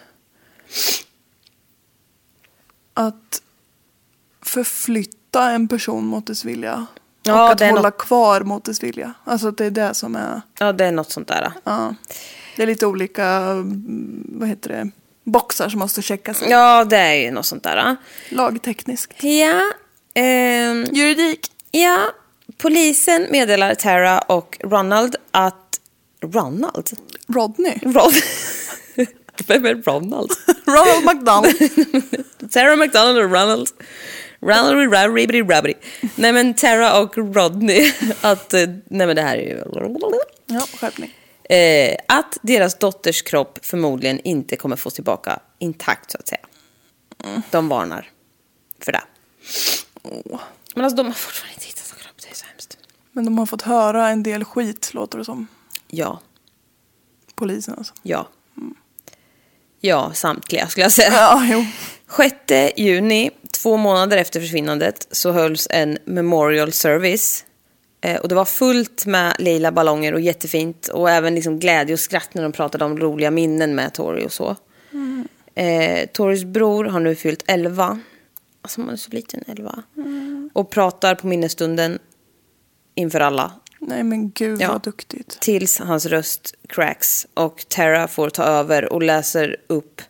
att förflytta en person mot dess vilja. Ja, och att hålla något... kvar mot dess vilja. Alltså att det är det som är... Ja, det är något sånt där. Ja. Det är lite olika, vad heter det, boxar som måste checkas. Ja, det är ju något sånt där. Lagtekniskt. Ja. Ehm... Juridik. Ja. Polisen meddelar Tara och Ronald att... Ronald? Rodney. Rod... Vem är Ronald? Ronald McDonald. Tara McDonald och Ronald... Ronald, Rabbity, Rabbity. Nej men Tara och Rodney att, nej men det här är ju ja, skärpning. Eh, att deras dotters kropp förmodligen inte kommer få tillbaka intakt så att säga. Mm. De varnar för det. Oh. Men alltså de har fortfarande inte hittat någon kropp, det är så hemskt. Men de har fått höra en del skit, låter det som. Ja. Polisen alltså. Ja. Mm. Ja, samtliga skulle jag säga. Ja, jo. sjätte juni, två månader efter försvinnandet, så hölls en memorial service. Eh, och det var fullt med lila ballonger och jättefint. Och även liksom glädje och skratt när de pratade om roliga minnen med Tori och så. Mm. Eh, Toris bror har nu fyllt elva. Alltså man är så liten, elva. Mm. Och pratar på minnesstunden inför alla. Nej men gud, ja. Vad duktigt. Tills hans röst cracks och Tara får ta över och läser upp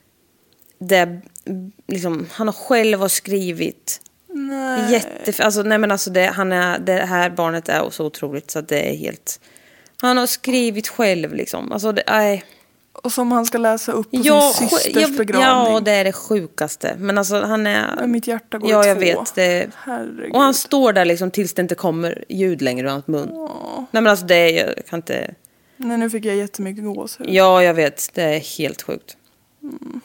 det liksom, han har själv har skrivit. Nej. Jätte, alltså, nej men alltså det, han är, det här barnet är så otroligt så att det är helt... Han har skrivit själv liksom. Alltså det, nej. Och som han ska läsa upp på ja, sin systers jag, begravning. Ja, det är det sjukaste. Men alltså han är... Men mitt hjärta går ja, i jag två. vet. Det, och han står där liksom tills det inte kommer ljud längre ur hans mun. Åh. Nej men alltså det är, jag kan inte... Nej, nu fick jag jättemycket gåshud. Ja, jag vet. Det är helt sjukt. Mm.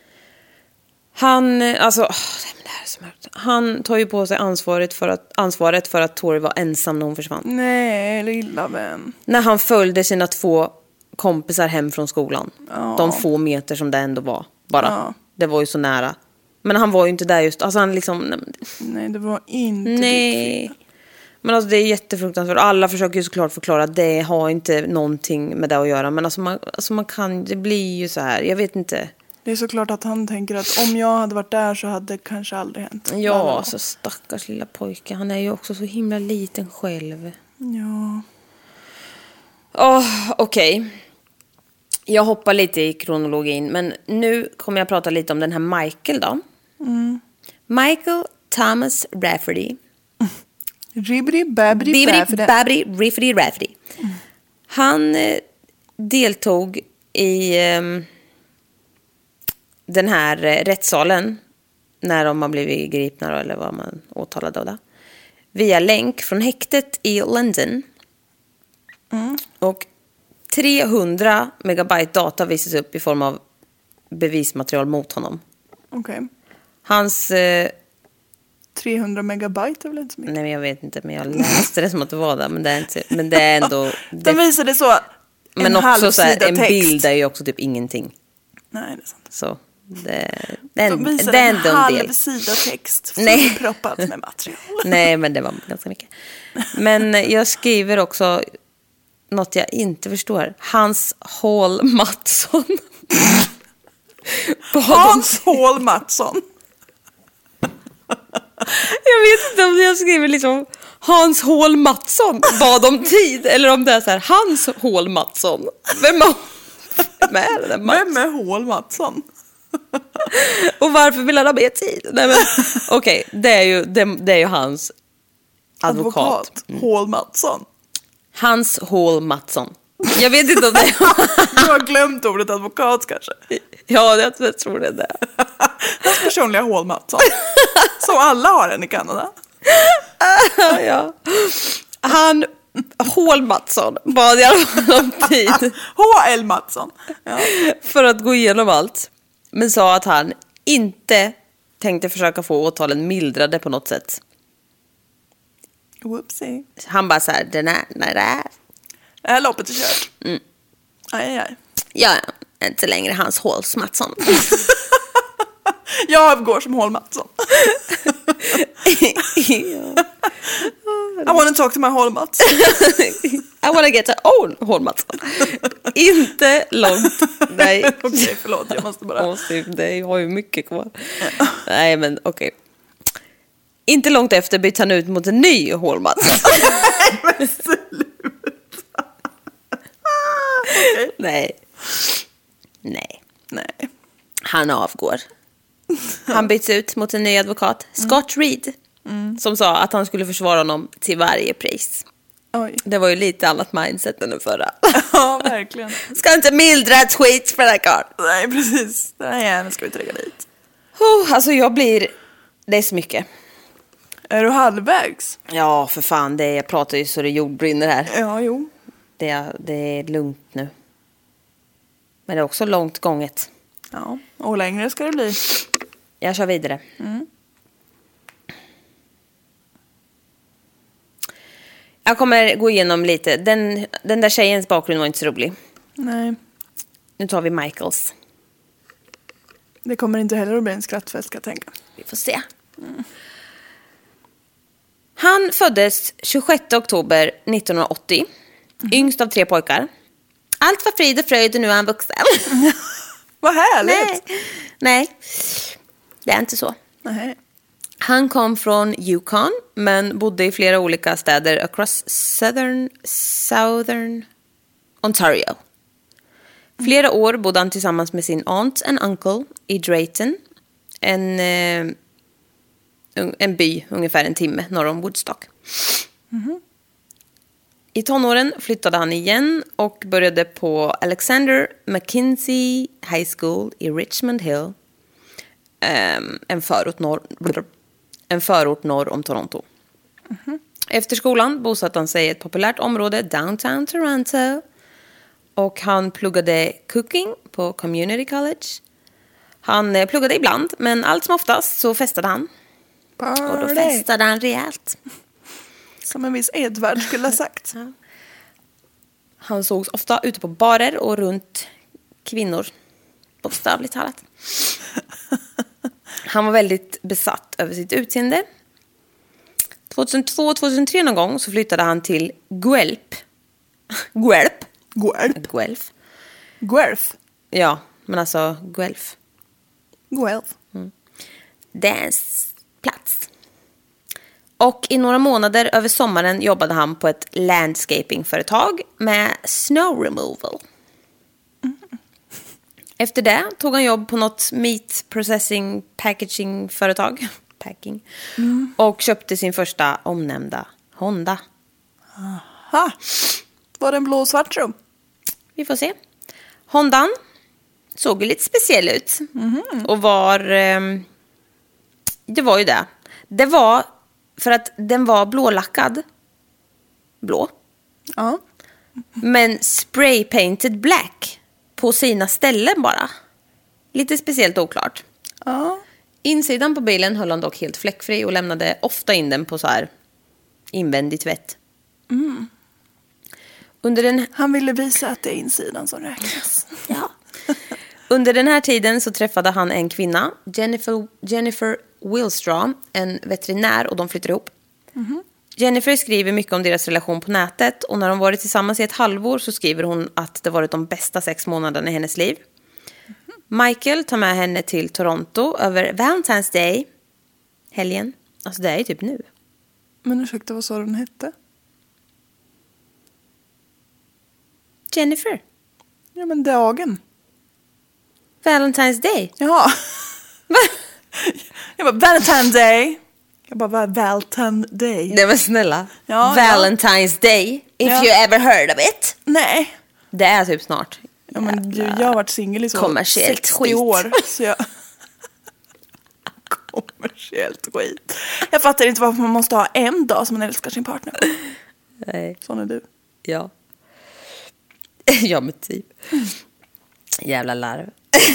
Han, alltså, oh, det här är så mörkt. Han tar ju på sig ansvaret för att, ansvaret för att Tori var ensam när hon försvann. Nej, lilla vän. När han följde sina två kompisar hem från skolan. Ja. De få meter som det ändå var. Bara. Ja. Det var ju så nära. Men han var ju inte där just. Alltså han liksom... Nej, nej det var inte nej. Men alltså det är jättefruktansvärt. Alla försöker ju såklart förklara att det har inte någonting med det att göra. Men alltså man, alltså man kan... Det blir ju så här. Jag vet inte... Det är såklart att han tänker att om jag hade varit där så hade det kanske aldrig hänt. Ja, alltså stackars lilla pojke. Han är ju också så himla liten själv. Ja. Oh, okej. Okay. Jag hoppar lite i kronologin. Men nu kommer jag prata lite om den här Michael då. Mm. Michael Thomas Rafferty. Ribbidi, babbidi, babbidi, babbidi, riffidi, rafferty. Mm. Han eh, deltog i... Eh, den här rättssalen när de har blivit gripna eller vad man åtalade av det. Via länk från häktet i London. Mm. Och trehundra megabyte data visas upp i form av bevismaterial mot honom. Okej. Okay. Hans... Eh, trehundra megabyte är väl inte så mycket? Nej, men jag vet inte, men jag läste det som att det var där. Men det är, inte, men det är ändå... det, de visade så en men också så här, en text. bild är ju också typ ingenting. Nej, det är sant. Så... Det, den, de visade den, en den halv del. sida text Nej. proppat med material. Nej, men det var ganska mycket. Men jag skriver också något jag inte förstår. Hans Hall Mattsson. Hans Hall Mattsson. Jag vet inte om jag skriver liksom Hans Hall Mattsson bad om tid. Eller om det är så här Hans Hall Mattsson. Vem är, vem är det? Mats? Vem är Hall Mattsson? Och varför vill han ha mer tid? Nej, men okej, okay, det är ju det, det är ju hans advokat. Advokat Hall Mattsson. Hans Hall Mattsson. Jag vet inte om det. Du har glömt ordet advokat kanske. Ja, jag tror, jag tror det är det. Hans personliga Hål Mattsson. Som alla har en i Kanada. Ja. Han, Hål Mattsson, bad i alla fall om tid. H L Mattsson. Ja. För att gå igenom allt. Men sa att han inte tänkte försöka få åtalen mildrade på något sätt. Whoopsie. Han bara så här, den är, nej det är. Det här loppet är kört. Mm. Aj, aj. Ja, inte längre hans Håls Mattsson. Jag går som Hål Mattsson. Ja. I want to talk to my Hål Mattsson. I want to get to own Hål Mattsson. Inte långt. Nej. Okej, okay, förlåt. Jag måste bara... Åh, det har ju mycket kvar. Nej, men okej. Okay. Inte långt efter bytte han ut mot en ny Hål Mattsson. Nej, men sluta. Okay. Nej. Nej. Nej. Han avgår. Han byts ut mot en ny advokat, Scott mm. Reed, mm. som sa att han skulle försvara honom till varje pris. Oj. Det var ju lite annat mindset än den förra. Ja, verkligen. Ska inte mildra ett skit för den karl. Nej, precis. Den här jäveln ska vi trycka dit. Oh, alltså jag blir... Det är så mycket. Är du halvvägs? Ja, för fan. Det är, jag pratar ju så det jordbrinner här. Ja, jo. Det är, det är lugnt nu. Men det är också långt gånget. Ja, och längre ska det bli. Jag kör vidare. Mm. Jag kommer gå igenom lite. Den, den där tjejens bakgrund var inte så rolig. Nej. Nu tar vi Michaels. Det kommer inte heller att bli en skrattfest, ska jag tänka. Vi får se. Mm. Han föddes tjugosjätte oktober nittonhundraåttio. Mm. Yngst av tre pojkar. Allt var frid och fröjd och nu är han vuxen. Vad härligt. Nej. Nej, det är inte så. Nej. Han kom från Yukon men bodde i flera olika städer across southern, southern Ontario. Flera år bodde han tillsammans med sin aunt and uncle i Drayton, en, eh, en by ungefär en timme norr om Woodstock. Mm-hmm. I tonåren flyttade han igen och började på Alexander McKinsey High School i Richmond Hill, um, en, förort norr, en förort norr om Toronto. Mm-hmm. Efter skolan bosatte han sig i ett populärt område downtown Toronto och han pluggade cooking på Community College. Han eh, pluggade ibland, men allt som oftast så festade han. Party. Och då festade han rejält. Som en viss Edvard skulle ha sagt. Ja. Han sågs ofta ute på barer och runt kvinnor. Bokstavligt talat. Han var väldigt besatt över sitt utseende. tjugohundratvå tjugohundratre någon gång så flyttade han till Guelph. Guelph. Guelph. Guelph. Guelph. Ja, men alltså Guelph. Guelph. Mm. Det är en plats. Och i några månader över sommaren jobbade han på ett landscapingföretag med snow removal. Mm. Efter det tog han jobb på något meat processing packaging företag. Packing. Mm. Och köpte sin första omnämnda Honda. Aha. Var det en blå och svart rum? Vi får se. Hondan såg ju lite speciell ut. Mm. Och var... Det var ju det. Det var... För att den var blålackad. Blå. Ja. Men spray painted black. På sina ställen bara. Lite speciellt oklart. Ja. Insidan på bilen höll han dock helt fläckfri. Och lämnade ofta in den på så här invändig tvätt. Mm. Under den... Han ville visa att det är insidan som räknas. Ja. Under den här tiden så träffade han en kvinna. Jennifer, Jennifer Wilstrom, en veterinär, och de flyttade ihop. Mm-hmm. Jennifer skriver mycket om deras relation på nätet. Och när de varit tillsammans i ett halvår så skriver hon att det varit de bästa sex månaderna i hennes liv. Mm-hmm. Michael tar med henne till Toronto över Valentine's Day. Helgen. Alltså det är ju typ nu. Men ursäkta, vad sa den hette? Jennifer. Ja, men dagen. Valentine's Day. Ja. Va? Jag bara, Valentine's Day. Jag bara, Valentine's Day. Nej men snälla. Ja, Valentine's ja. Day. If ja. you ever heard of it. Nej. Det är typ snart. Ja, men du, jag har varit singel i så kommersiellt sextio skit. år. Så jag... kommersiellt skit. Jag fattar inte varför man måste ha en dag som man älskar sin partner. Nej. Sån är du. Ja. Ja, men typ. Jävla larv.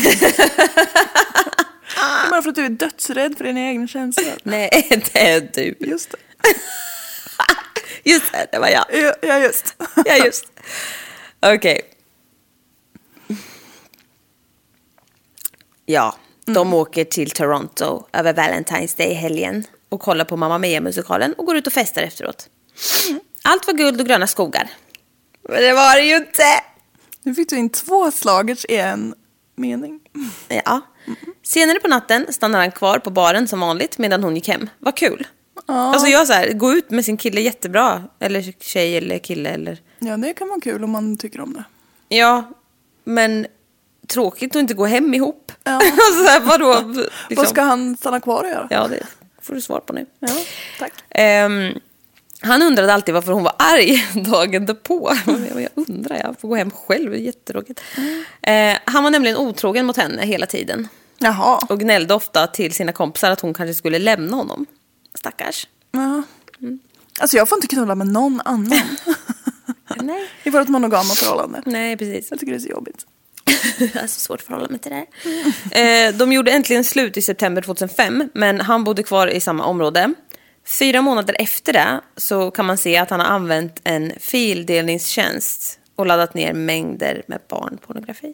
Det är bara för att du är dödsrädd för dina egna känslor. Nej, det är du. Just det. Just det, det var jag. Ja, ja just. Ja, just. Okej. Okay. Ja, de mm. åker till Toronto över Valentine's Day-helgen och kollar på Mamma Mia-musikalen och går ut och festar efteråt. Mm. Allt var guld och gröna skogar. Men det var det ju inte. Nu fick du in två slagers i en mening. Ja. Mm. Senare på natten stannar han kvar på baren som vanligt medan hon gick hem. Vad kul. Ja. Alltså jag så här, gå ut med sin kille jättebra. Eller tjej eller kille eller... Ja, det kan vara kul om man tycker om det. Ja, men tråkigt att inte gå hem ihop. Ja. Alltså så här, vadå? Liksom. Vad ska han stanna kvar och göra? Ja, det får du svar på nu. Ja, tack. Um, han undrade alltid varför hon var arg dagen därpå. Jag undrar, jag får gå hem själv, det är jätteråkigt. Mm. Uh, han var nämligen otrogen mot henne hela tiden. Jaha. Och gnällde ofta till sina kompisar att hon kanske skulle lämna honom. Stackars. Ja. Mm. Alltså jag får inte knulla med någon annan. Nej. I vårt monogama förhållande. Nej, precis. Jag tycker det är så jobbigt. Det är så svårt att förhålla mig till det här. Mm. Eh, de gjorde äntligen slut i september tjugohundrafem, men han bodde kvar i samma område. Fyra månader efter det så kan man se att han har använt en fildelningstjänst och laddat ner mängder med barnpornografi.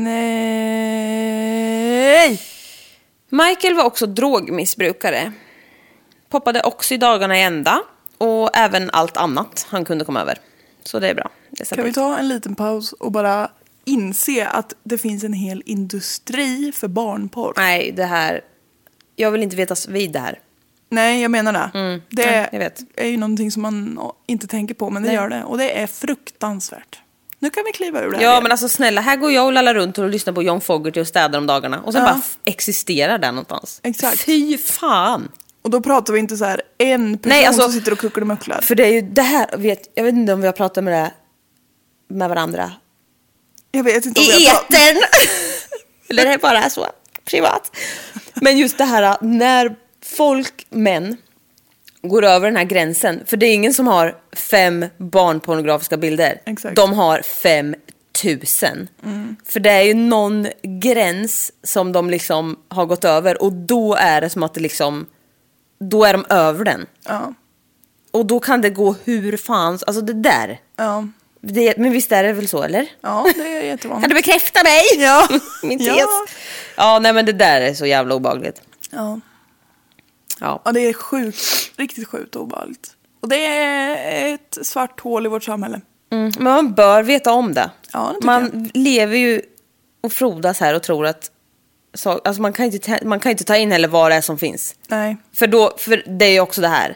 Nej! Michael var också drogmissbrukare. Poppade också i dagarna i ända och även allt annat han kunde komma över. Så det är bra. Det är kan vi ta en liten paus och bara inse att det finns en hel industri för barnporr? Nej, det här... Jag vill inte veta vid det här. Nej, jag menar det. Mm. Det Nej, jag vet. är ju någonting som man inte tänker på, men det Nej. gör det. Och det är fruktansvärt. Nu kan vi kliva ur det här. Ja, igen. men alltså snälla, här går jag och lallar runt och lyssnar på John Fogerty och städar om dagarna. Och sen Ja. bara f- existerar där någonstans. Exakt. Fy fan. Och då pratar vi inte så här en person Nej, alltså, som sitter och kuckar och mucklar. För det är ju det här, vet, jag vet inte om vi har pratat med det med varandra. Jag vet inte om I vi har pratat. etern. Eller det är bara så privat. Men just det här när folk, män, går över den här gränsen. För det är ingen som har fem barnpornografiska bilder. Exakt. De har fem tusen. Mm. För det är ju någon gräns som de liksom har gått över. Och då är det som att det liksom... Då är de över den. Ja. Och då kan det gå hur fan... Alltså det där. Ja. Det, men visst är det väl så, eller? Ja, det är jättevanligt. Kan du bekräfta mig? Ja. Min tes. Ja. Ja, nej men det där är så jävla obehagligt. Ja. Ja. Ja, det är sjukt. Riktigt sjukt obehagligt. Och det är ett svart hål i vårt samhälle. Mm, men man bör veta om det. Ja, det tycker man jag. lever ju och frodas här och tror att så, alltså man kan inte ta, man kan inte ta in heller vad det är som finns. Nej. För då för det är ju också det här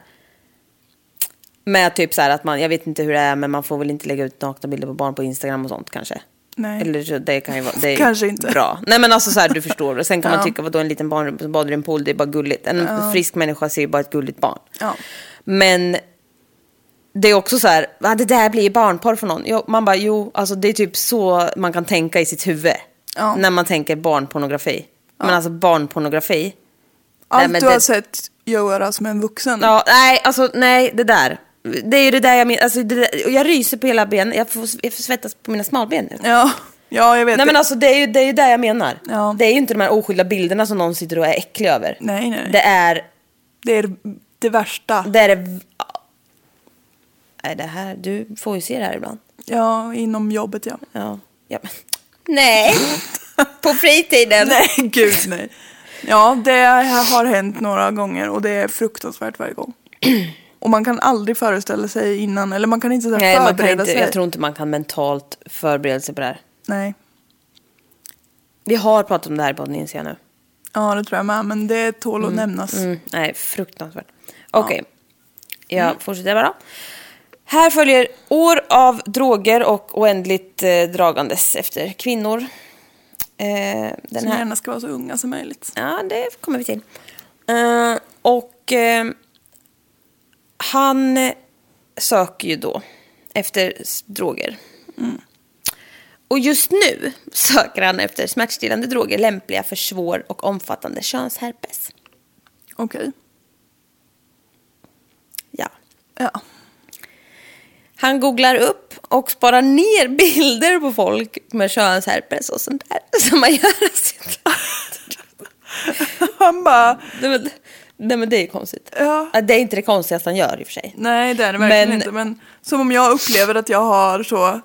med typ så här att man, jag vet inte hur det är, men man får väl inte lägga ut nakna bilder på barn på Instagram och sånt kanske. Nej. Eller så, det kan ju vara, det är kanske inte. Bra. Nej men alltså så här, du förstår det. Sen kan Ja. man tycka vad då en liten barn som badar i en pool, det är bara gulligt. En Ja. frisk människa ser ju bara ett gulligt barn. Ja. Men det är också så här, ah, det där blir barnporr för någon. Jo, man bara, jo, alltså det är typ så man kan tänka i sitt huvud. Ja. När man tänker barnpornografi. Ja. Men alltså barnpornografi. Allt nej, du det... har sett göra som en vuxen. Ja, nej, alltså nej, det där. Det är ju det där jag menar, alltså det där, och jag ryser på hela ben. Jag får, jag får svettas på mina smalben nu. Ja, ja jag vet. Nej det. men alltså det är ju det är ju där jag menar. Ja. Det är ju inte de här oskyldiga bilderna som någon sitter och är äcklig över. Nej, nej. Det är Det är det värsta. det är det. Nej, det här, du får ju se det här ibland. Ja, inom jobbet, ja. Ja. Ja. Nej. På fritiden. Nej, gud nej. Ja, det har hänt några gånger och det är fruktansvärt varje gång. Och man kan aldrig föreställa sig innan, eller man kan inte så här Nej, man kan förbereda inte, sig. jag tror inte man kan mentalt förbereda sig på det här. Nej. Vi har pratat om det här i podden, inser jag nu. Ja, det tror jag med, men det tål att Mm. nämnas. Mm. Nej, fruktansvärt. Okej, okay. Jag mm. fortsätter bara. Här följer år av droger och oändligt eh, dragandes efter kvinnor. Eh, den som här... gärna ska vara så unga som möjligt. Ja, det kommer vi till. Eh, och eh, han söker ju då efter droger. Mm. Och just nu söker han efter smärtstillande droger lämpliga för svår och omfattande könsherpes. Okej. Okay. Ja. Ja. Han googlar upp och sparar ner bilder på folk med könsherpes och sånt där. Som man gör sitt. Han bara... Nej men, nej men det är konstigt. Ja. Det är inte det konstigaste han gör i och för sig. Nej, det är det verkligen men... inte. Men som om jag upplever att jag har så...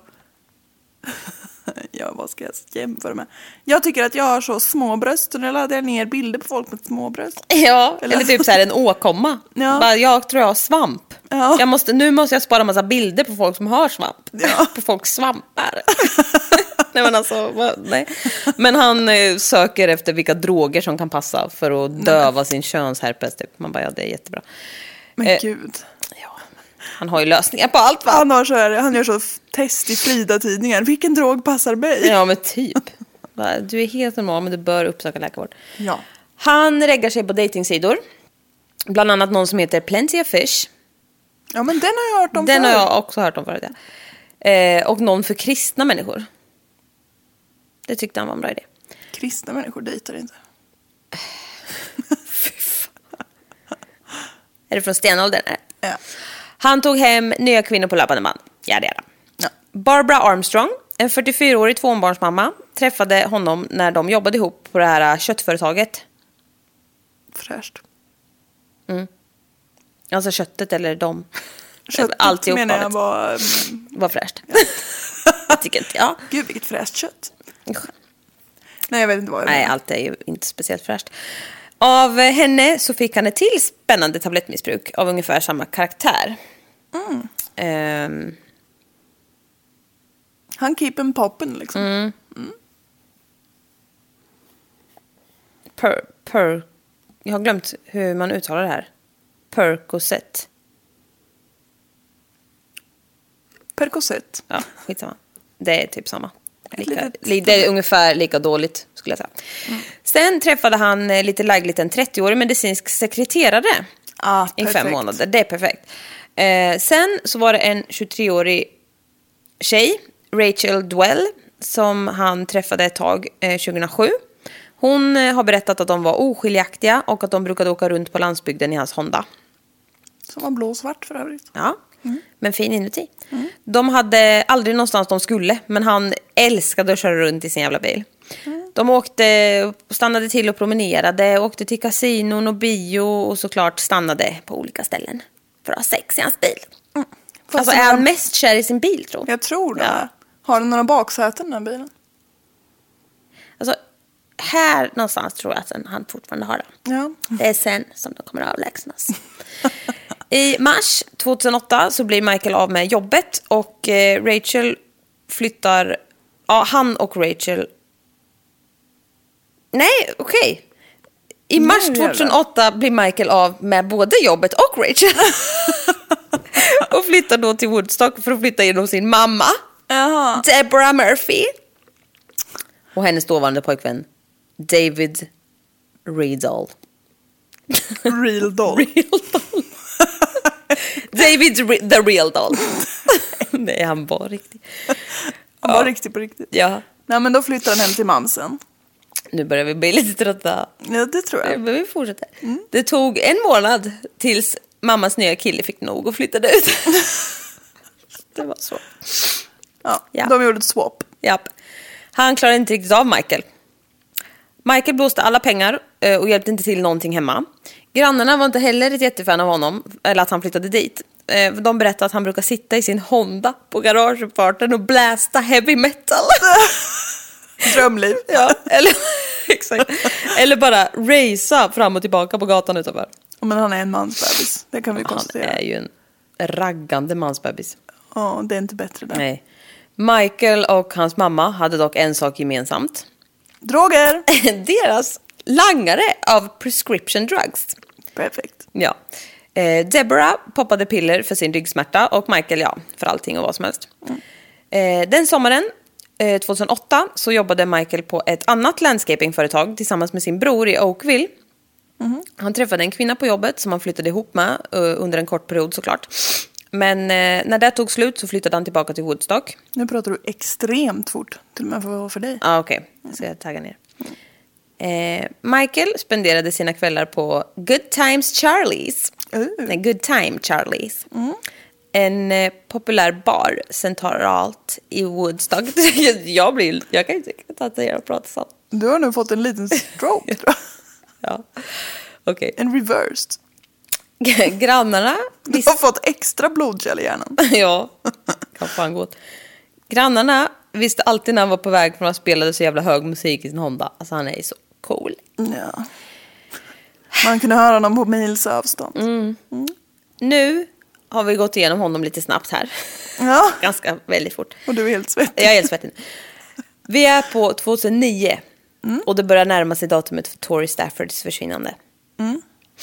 Ja, vad ska jag jämföra med? Jag tycker att jag har så små bröst. Och när jag laddar ner bilder på folk med små bröst. Ja, eller, eller typ så här en åkomma. Ja. Bara, jag tror jag har svamp. Ja. Jag måste, nu måste jag spara en massa bilder på folk som har svamp. Ja. På folks svampar. nej, men, alltså, nej. men han eh, söker efter vilka droger som kan passa för att döva nej. sin könsherpes. Typ. Man bara, ja det är jättebra. Men eh, gud. Ja. Han har ju lösningar på allt, va? Han, har så här, han gör så test i Frida-tidningen. Vilken drog passar mig? Ja, men typ. Du är helt normal, men du bör uppsöka läkarvård. Ja. Han reggar sig på datingsidor. Bland annat någon som heter Plenty of Fish. Ja, men den har jag hört om Den förut. har jag också hört om förut, ja. eh, Och någon för kristna människor. Det tyckte han var en bra idé. Kristna människor dejtar inte. Fy fan. Är det från stenåldern? Ja. Han tog hem nya kvinnor på löpande band. Ja, det är det. Ja. Barbara Armstrong, en fyrtiofyraårig tvåbarnsmamma, träffade honom när de jobbade ihop på det här köttföretaget. Fräscht. Mm. Alltså köttet eller de. Köttet alltihop menar jag var... var fräscht. Ja. Jag tycker inte, ja. Gud, vilket fräscht kött. Nej, jag vet inte vad jag Nej, menar. allt är ju inte speciellt fräscht. Av henne så fick han ett till spännande tablettmissbruk av ungefär samma karaktär. Mm. Um, han keep en poppen liksom. Mm. Mm. Per, per, jag har glömt hur man uttalar det här. Percocet. Percocet. Ja, skitsamma. Det är typ samma. Lika, litet... Det är ungefär lika dåligt, skulle jag säga. Mm. Sen träffade han lite lägligt en trettioårig medicinsk sekreterare ah, i fem månader. Det är perfekt. Eh, sen så var det en tjugotre-årig tjej, Rachel Dwell, som han träffade ett tag eh, tjugohundrasju. Hon eh, har berättat att de var oskiljaktiga och att de brukade åka runt på landsbygden i hans Honda. Som var blå och svart för övrigt. Ja, mm. men fin inuti. Mm. De hade aldrig någonstans de skulle, men han älskade att köra runt i sin jävla bil. Mm. De åkte, stannade till och promenerade, åkte till kasinon och bio och såklart stannade på olika ställen för att ha sex i hans bil. Mm. Alltså är han har... mest kär i sin bil, tror jag. Jag tror det. Ja. Har den några baksäten den här bilen? Alltså, här någonstans tror jag att han fortfarande har det. Ja. Det är sen som de kommer att avlägsnas. I mars tjugohundraåtta så blir Michael av med jobbet och eh, Rachel flyttar... Ja, han och Rachel... Nej, okej. Okay. I mars tjugohundraåtta blir Michael av med både jobbet och Rachel. Och flyttar då till Woodstock för att flytta in hos sin mamma. Jaha. Deborah Murphy. Och hennes dåvarande pojkvän David Riedel. Real doll. Real doll. David Re- the real doll. Nej, han var riktig. Han var ja. riktig på riktigt. Ja. Nej, men då flyttar han hem till mamsen. Nu börjar vi bli lite trötta. Ja, det tror jag. Men vi fortsätter. Mm. Det tog en månad tills mammas nya kille fick nog och flyttade ut. Det var så. Ja, ja. De gjorde ett swap. Japp. Han klarade inte riktigt av Michael. Michael blåste alla pengar och hjälpte inte till någonting hemma. Grannarna var inte heller ett jättefan av honom, eller att han flyttade dit. De berättade att han brukar sitta i sin Honda på garageuppfarten och blästa heavy metal. Drömliv. Ja, eller, exakt. Eller bara racea fram och tillbaka på gatan utanför. Men han är en mansbebis, det kan vi konstatera. Han är ju en raggande mansbebis. Ja, det är inte bättre där. Nej. Michael och hans mamma hade dock en sak gemensamt. Droger! Deras langare av prescription drugs. Perfekt. Ja. Eh, Deborah poppade piller för sin ryggsmärta och Michael, ja, för allting och vad som helst. Mm. Eh, den sommaren, eh, tjugohundraåtta, så jobbade Michael på ett annat landscapingföretag tillsammans med sin bror i Oakville. Mm. Han träffade en kvinna på jobbet som han flyttade ihop med uh, under en kort period såklart. Men eh, när det tog slut så flyttade han tillbaka till Woodstock. Nu pratar du extremt fort. Till och med för att vara för dig. Ja, ah, okej. Okay. Jag ska tagga ner. Eh, Michael spenderade sina kvällar på Good Times Charlie's. Uh. Nej, Good Time Charlie's. Mm. En eh, populär bar centralt i Woodstock. jag blir... Jag kan inte ta till er och prata så. Du har nu fått en liten stroke, tror jag. Ja, okej. Okay. En reversed. Grannarna... Du har fått extra blodkärl i hjärnan. Ja, kan fan gå åt. Grannarna visste alltid när han var på väg för att han spelade så jävla hög musik i sin Honda. Alltså han är så cool. Ja. Man kunde höra honom på mils avstånd. Mm. Mm. Nu har vi gått igenom honom lite snabbt här. Ja. Ganska väldigt fort. Och du är helt svettig. Jag är helt svettig. Vi är på tjugohundranio. Mm. Och det börjar närma sig datumet för Tori Staffords försvinnande. Mm.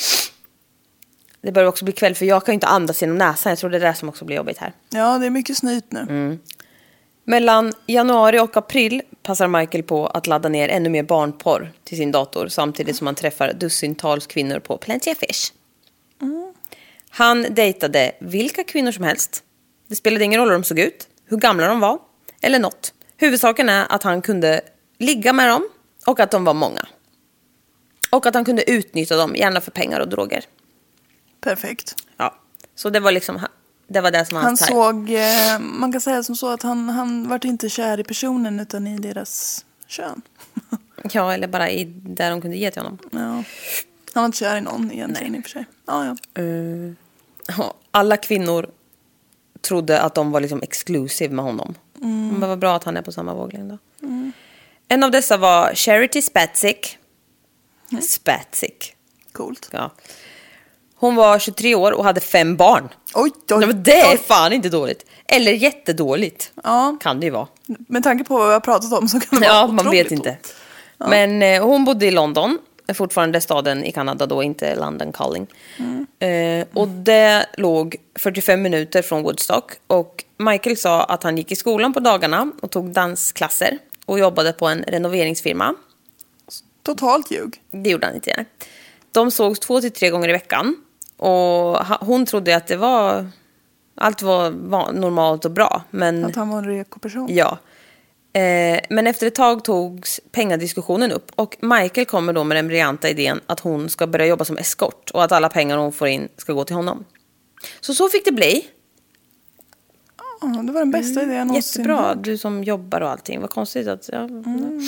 Det börjar också bli kväll för jag kan ju inte andas genom näsan. Jag tror det är det som också blir jobbigt här. Ja, det är mycket snyt nu. Mm. Mellan januari och april passar Michael på att ladda ner ännu mer barnporr till sin dator. Samtidigt som han träffar dussintals kvinnor på Plenty of Fish. Mm. Han dejtade vilka kvinnor som helst. Det spelade ingen roll hur de såg ut, hur gamla de var eller något. Huvudsaken är att han kunde ligga med dem och att de var många. Och att han kunde utnyttja dem, gärna för pengar och droger. Perfekt. Ja, så det var liksom det var det som han såg eh, man kan säga som så att han han vart inte kär i personen utan i deras kön. Ja, eller bara i där de kunde ge till honom. Ja. Han var inte kär i någon egentligen i och för sig. Ja, ja. Uh, alla kvinnor trodde att de var liksom exclusive med honom. Mm. Men det var bra att han är på samma våglängd då. Mm. En av dessa var Charity Spatzik. Mm. Spatzik. Coolt. Ja. Hon var tjugotre år och hade fem barn. Oj, oj, ja, men det är fan inte dåligt. Eller jättedåligt. Ja. Kan det ju vara. Med tanke på vad vi har pratat om så kan det ja, vara man vet inte. Ja. Men eh, hon bodde i London. Fortfarande staden i Kanada då, inte London Calling. Mm. Eh, och det låg fyrtiofem minuter från Woodstock. Och Michael sa att han gick i skolan på dagarna och tog dansklasser. Och jobbade på en renoveringsfirma. Totalt ljug. Det gjorde han inte. De sågs två till tre gånger i veckan. Och hon trodde att det var allt var normalt och bra. Men, att han var en reko person. Ja. Eh, men efter ett tag togs pengadiskussionen upp. Och Michael kommer då med den briljanta idén att hon ska börja jobba som eskort. Och att alla pengar hon får in ska gå till honom. Så så fick det bli. Ja, det var den bästa mm, idén någonsin. Jättebra, du som jobbar och allting. Vad konstigt att... Ja, mm.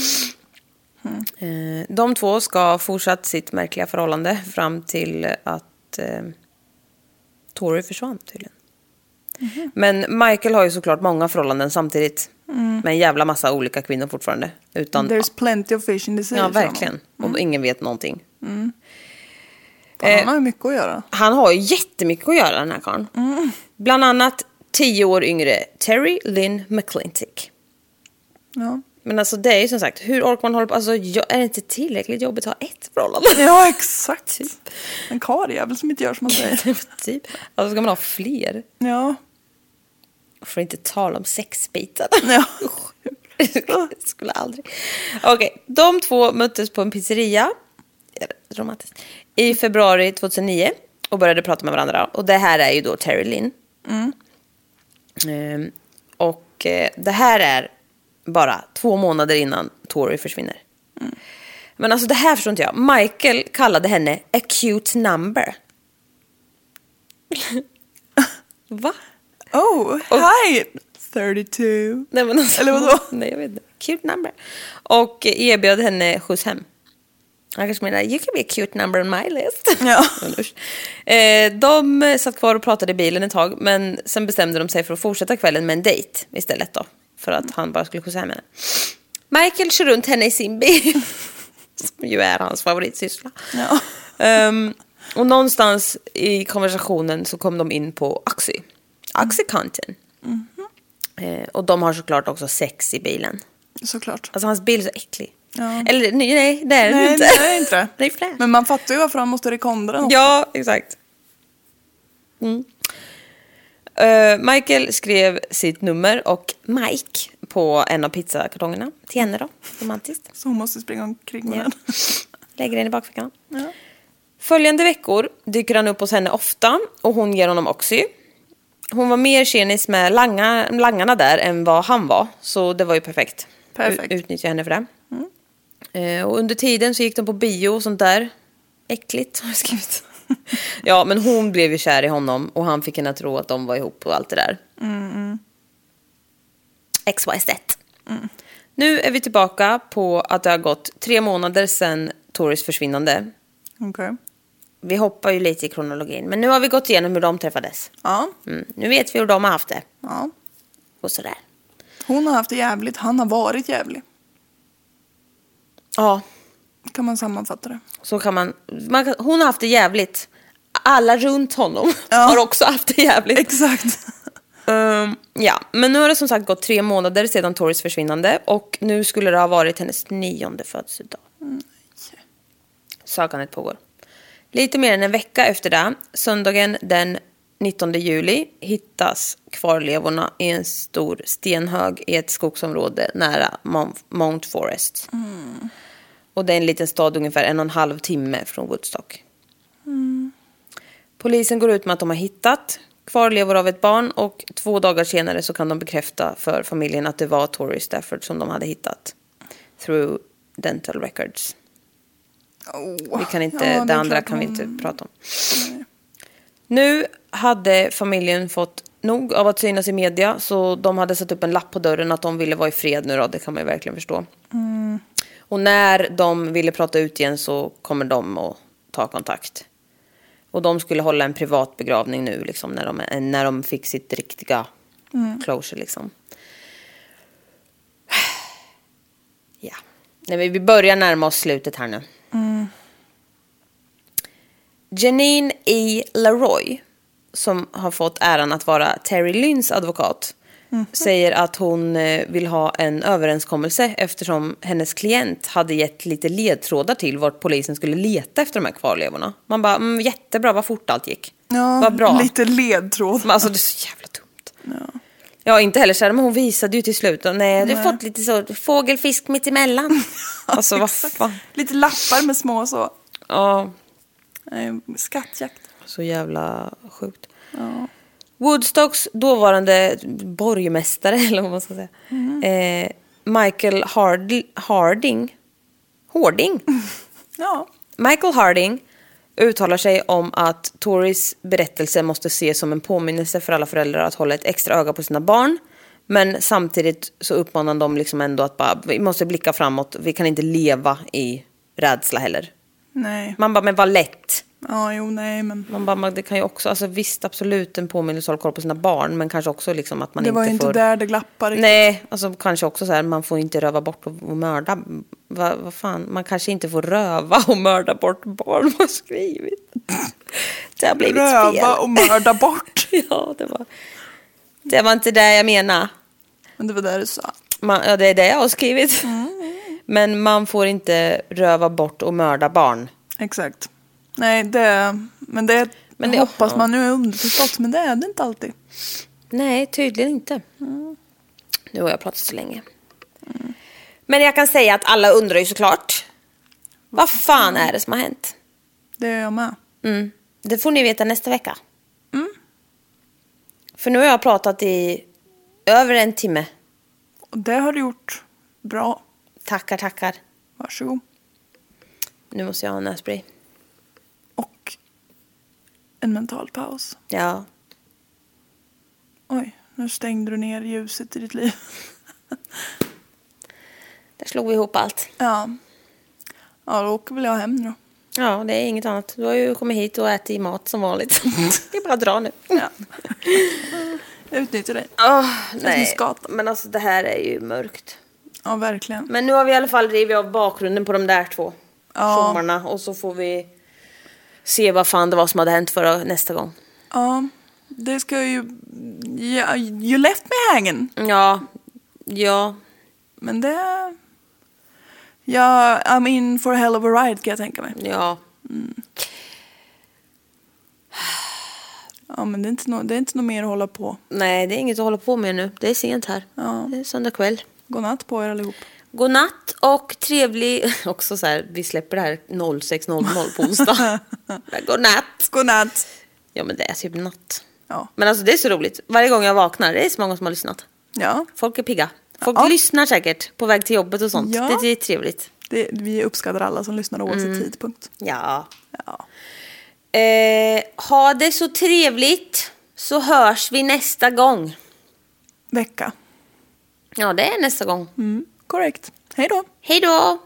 Mm. De två ska fortsatt sitt märkliga förhållande fram till att eh, Tori försvann tydligen. Mm. Men Michael har ju såklart många förhållanden samtidigt. Mm. Med en jävla massa olika kvinnor fortfarande. Utan, There's plenty of fish in the sea. Ja, verkligen. Mm. Och ingen vet någonting. Mm. Han har ju mycket att göra. Han har ju jättemycket att göra, den här karln. Mm. Bland annat tio år yngre Terry Lynn McClintic. Ja. Men alltså det är ju som sagt, hur orkar man hålla på? Alltså är det inte tillräckligt jobbigt att ha ett förhållande? Ja, exakt. Typ. En karljävel som inte gör som man säger. Typ. Alltså ska man ha fler? Ja. För att inte tala om sexbitar. Ja. Jag skulle aldrig. Okej, okay. De två möttes på en pizzeria. Romantiskt. I februari tjugohundranio. Och började prata med varandra. Och det här är ju då Terry Lynn. Mm. Um, och uh, det här är bara två månader innan Tori försvinner. Mm. Men alltså det här förstår inte jag. Michael kallade henne a cute number. Va? Oh, och, hi! thirty-two. Nej, men alltså, eller vadå? Nej, jag vet inte. Cute number. Och erbjöd henne skjuts hem. Han kanske menar, you can be a cute number on my list. Ja. eh, de satt kvar och pratade i bilen ett tag. Men sen bestämde de sig för att fortsätta kvällen med en dejt istället då. För att han bara skulle skjutsa hem henne. Michael kör runt henne i sin bil. Som ju är hans favoritsyssla. Ja. Um, och någonstans i konversationen så kom de in på Oxy. Oxycontin. Mm-hmm. Eh, och de har såklart också sex i bilen. Såklart. Alltså hans bil är så äcklig. Ja. Eller nej, nej, det är nej, inte. Det är inte det. Det är fler. Men man fattar ju varför han måste rekonda den också. Ja, exakt. Mm. Uh, Michael skrev sitt nummer och Mike på en av pizzakartongerna till henne då, romantiskt. Så hon måste springa omkring med ja. den. Lägger den i bakfickan. Ja. Följande veckor dyker han upp hos henne ofta och hon ger honom Oxy. hon var mer tjenis med langa, langarna där än vad han var. Så det var ju perfekt. Perfekt. U- utnyttja henne för det. Mm. Eh, och under tiden så gick de på bio och sånt där. Äckligt har jag skrivit. Ja, men hon blev ju kär i honom. Och han fick henne att tro att de var ihop och allt det där. Mm, mm. X Y Z. Mm. Nu är vi tillbaka på att det har gått tre månader sedan Toris försvinnande. Okej. Okay. Vi hoppar ju lite i kronologin. Men nu har vi gått igenom hur de träffades. Ja. Mm. Nu vet vi hur de har haft det. Ja. Och sådär. Hon har haft det jävligt. Han har varit jävlig. Ja. Kan man sammanfatta det. Så kan man, man kan, hon har haft det jävligt. Alla runt honom Ja. har också haft det jävligt. Exakt. Um, ja, men nu har det som sagt gått tre månader sedan Toris försvinnande. Och nu skulle det ha varit hennes nionde födelsedag. Mm. Sökandet pågår. Lite mer än en vecka efter det, söndagen den nittonde juli, hittas kvarlevorna i en stor stenhög i ett skogsområde nära Mount Forest. Mm. Och det är en liten stad ungefär en och en halv timme från Woodstock. Mm. Polisen går ut med att de har hittat kvarlevor av ett barn och två dagar senare så kan de bekräfta för familjen att det var Tori Stafford som de hade hittat. Through dental records. Oh. Vi kan inte, Ja, det, det andra klart kan vi hon- inte prata om. Nej. Nu hade familjen fått nog av att synas i media, så de hade satt upp en lapp på dörren att de ville vara i fred nu då, det kan man ju verkligen förstå. Mm. Och när de ville prata ut igen så kommer de att ta kontakt. Och de skulle hålla en privat begravning nu liksom, när de, när de fick sitt riktiga mm. closure liksom. Ja. Nej, vi börjar närma oss slutet här nu. Mm. Janine E. Leroy, som har fått äran att vara Terry Lyns advokat, mm. säger att hon vill ha en överenskommelse eftersom hennes klient hade gett lite ledtrådar till vart polisen skulle leta efter de här kvarlevorna. Man bara, mm, jättebra, vad fort allt gick. Ja, vad bra. Lite ledtråd. Men alltså det är så jävla dumt. Ja. Ja, inte heller så här, men hon visade ju till slut. Nej, du har fått lite så fågelfisk mitt emellan. Alltså vad fan. Lite lappar med små så. Ja. Nej, skattjakt. Så jävla sjukt. Ja. Woodstocks dåvarande borgmästare, eller vad man ska säga, mm. eh, Michael Hard- Harding Harding Ja. Michael Harding uttalar sig om att Toris berättelse måste ses som en påminnelse för alla föräldrar att hålla ett extra öga på sina barn. Men samtidigt så uppmanar de liksom ändå att bara, vi måste blicka framåt. Vi kan inte leva i rädsla heller. Nej. Man bara, men vad lätt. Ja, jo, nej, men... Man bara, det kan ju också, alltså visst absolut en påminnelse att hålla koll på sina barn, men kanske också liksom att man det inte var får... ju inte där det glappar riktigt. Nej, alltså kanske också så här, man får inte röva bort och, och mörda. Vad va fan, man kanske inte får röva och mörda bort barn, vad skrivit. Det har blivit Röva fel. och mörda bort. Ja, det var... Det var inte det jag menade. Men det var där du sa. Man, ja, det är det jag har skrivit. Mm. Men man får inte röva bort och mörda barn. Exakt. Nej, det... Men det, men det hoppas man nu är underförstått, men det är det inte alltid. Nej, tydligen inte. Mm. Nu har jag pratat så länge. Mm. Men jag kan säga att alla undrar ju såklart. Vad fan är det som har hänt? Det är jag med. Mm. Det får ni veta nästa vecka. Mm. För nu har jag pratat i över en timme. Och det har du gjort bra. Tackar, tackar. Varsågod. Nu måste jag ha en nässpray. Och en mental paus. Ja. Oj, nu stängde du ner ljuset i ditt liv. Där slog vi ihop allt. Ja. Ja, då åker väl jag hem nu då. Ja, det är inget annat. Du har ju kommit hit och ätit mat som vanligt. Det är bara att dra nu. Ja. Jag utnyttjar dig. Oh, nej, skata. men alltså det här är ju mörkt. Ja, verkligen. Men nu har vi i alla fall rivit av bakgrunden på de där två ja. sommarna. Och så får vi se vad fan det var som hade hänt förra nästa gång. Ja, det ska ju... Ja, you left me hanging. Ja, ja. Men det... Ja, I'm in for a hell of a ride kan jag tänka mig. Ja. Mm. Ja, men det är, inte no, det är inte något mer att hålla på. Nej, det är inget att hålla på med nu. Det är sent här. Ja. Det är söndag kväll. God natt på er allihop. God natt och trevlig... Också så här, vi släpper det här sex noll noll på onsdag. God natt. God natt. Ja, men det är typ natt. Ja. Men alltså det är så roligt. Varje gång jag vaknar, det är så många som har lyssnat. Ja. Folk är pigga. Folk Ja. lyssnar säkert på väg till jobbet och sånt. Ja. Det är trevligt. Det, vi uppskattar alla som lyssnar oavsett mm. tidpunkt. Ja. Ja. Eh, ha det så trevligt. Så hörs vi nästa gång. Vecka. Ja, det är nästa gång. Mm. Korrekt. Hej då. Hej då.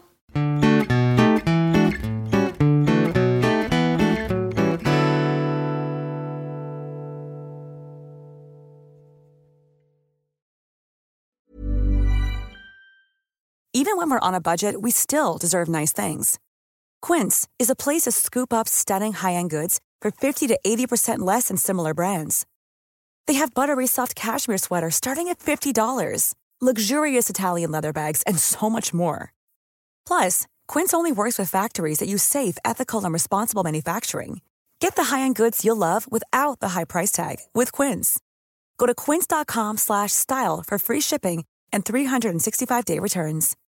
Even when we're on a budget, we still deserve nice things. Quince is a place to scoop up stunning high-end goods for fifty to eighty percent less than similar brands. They have buttery soft cashmere sweaters starting at fifty dollars, luxurious Italian leather bags, and so much more. Plus, Quince only works with factories that use safe, ethical, and responsible manufacturing. Get the high-end goods you'll love without the high price tag with Quince. Go to quince.com slash style for free shipping and three hundred sixty-five day returns.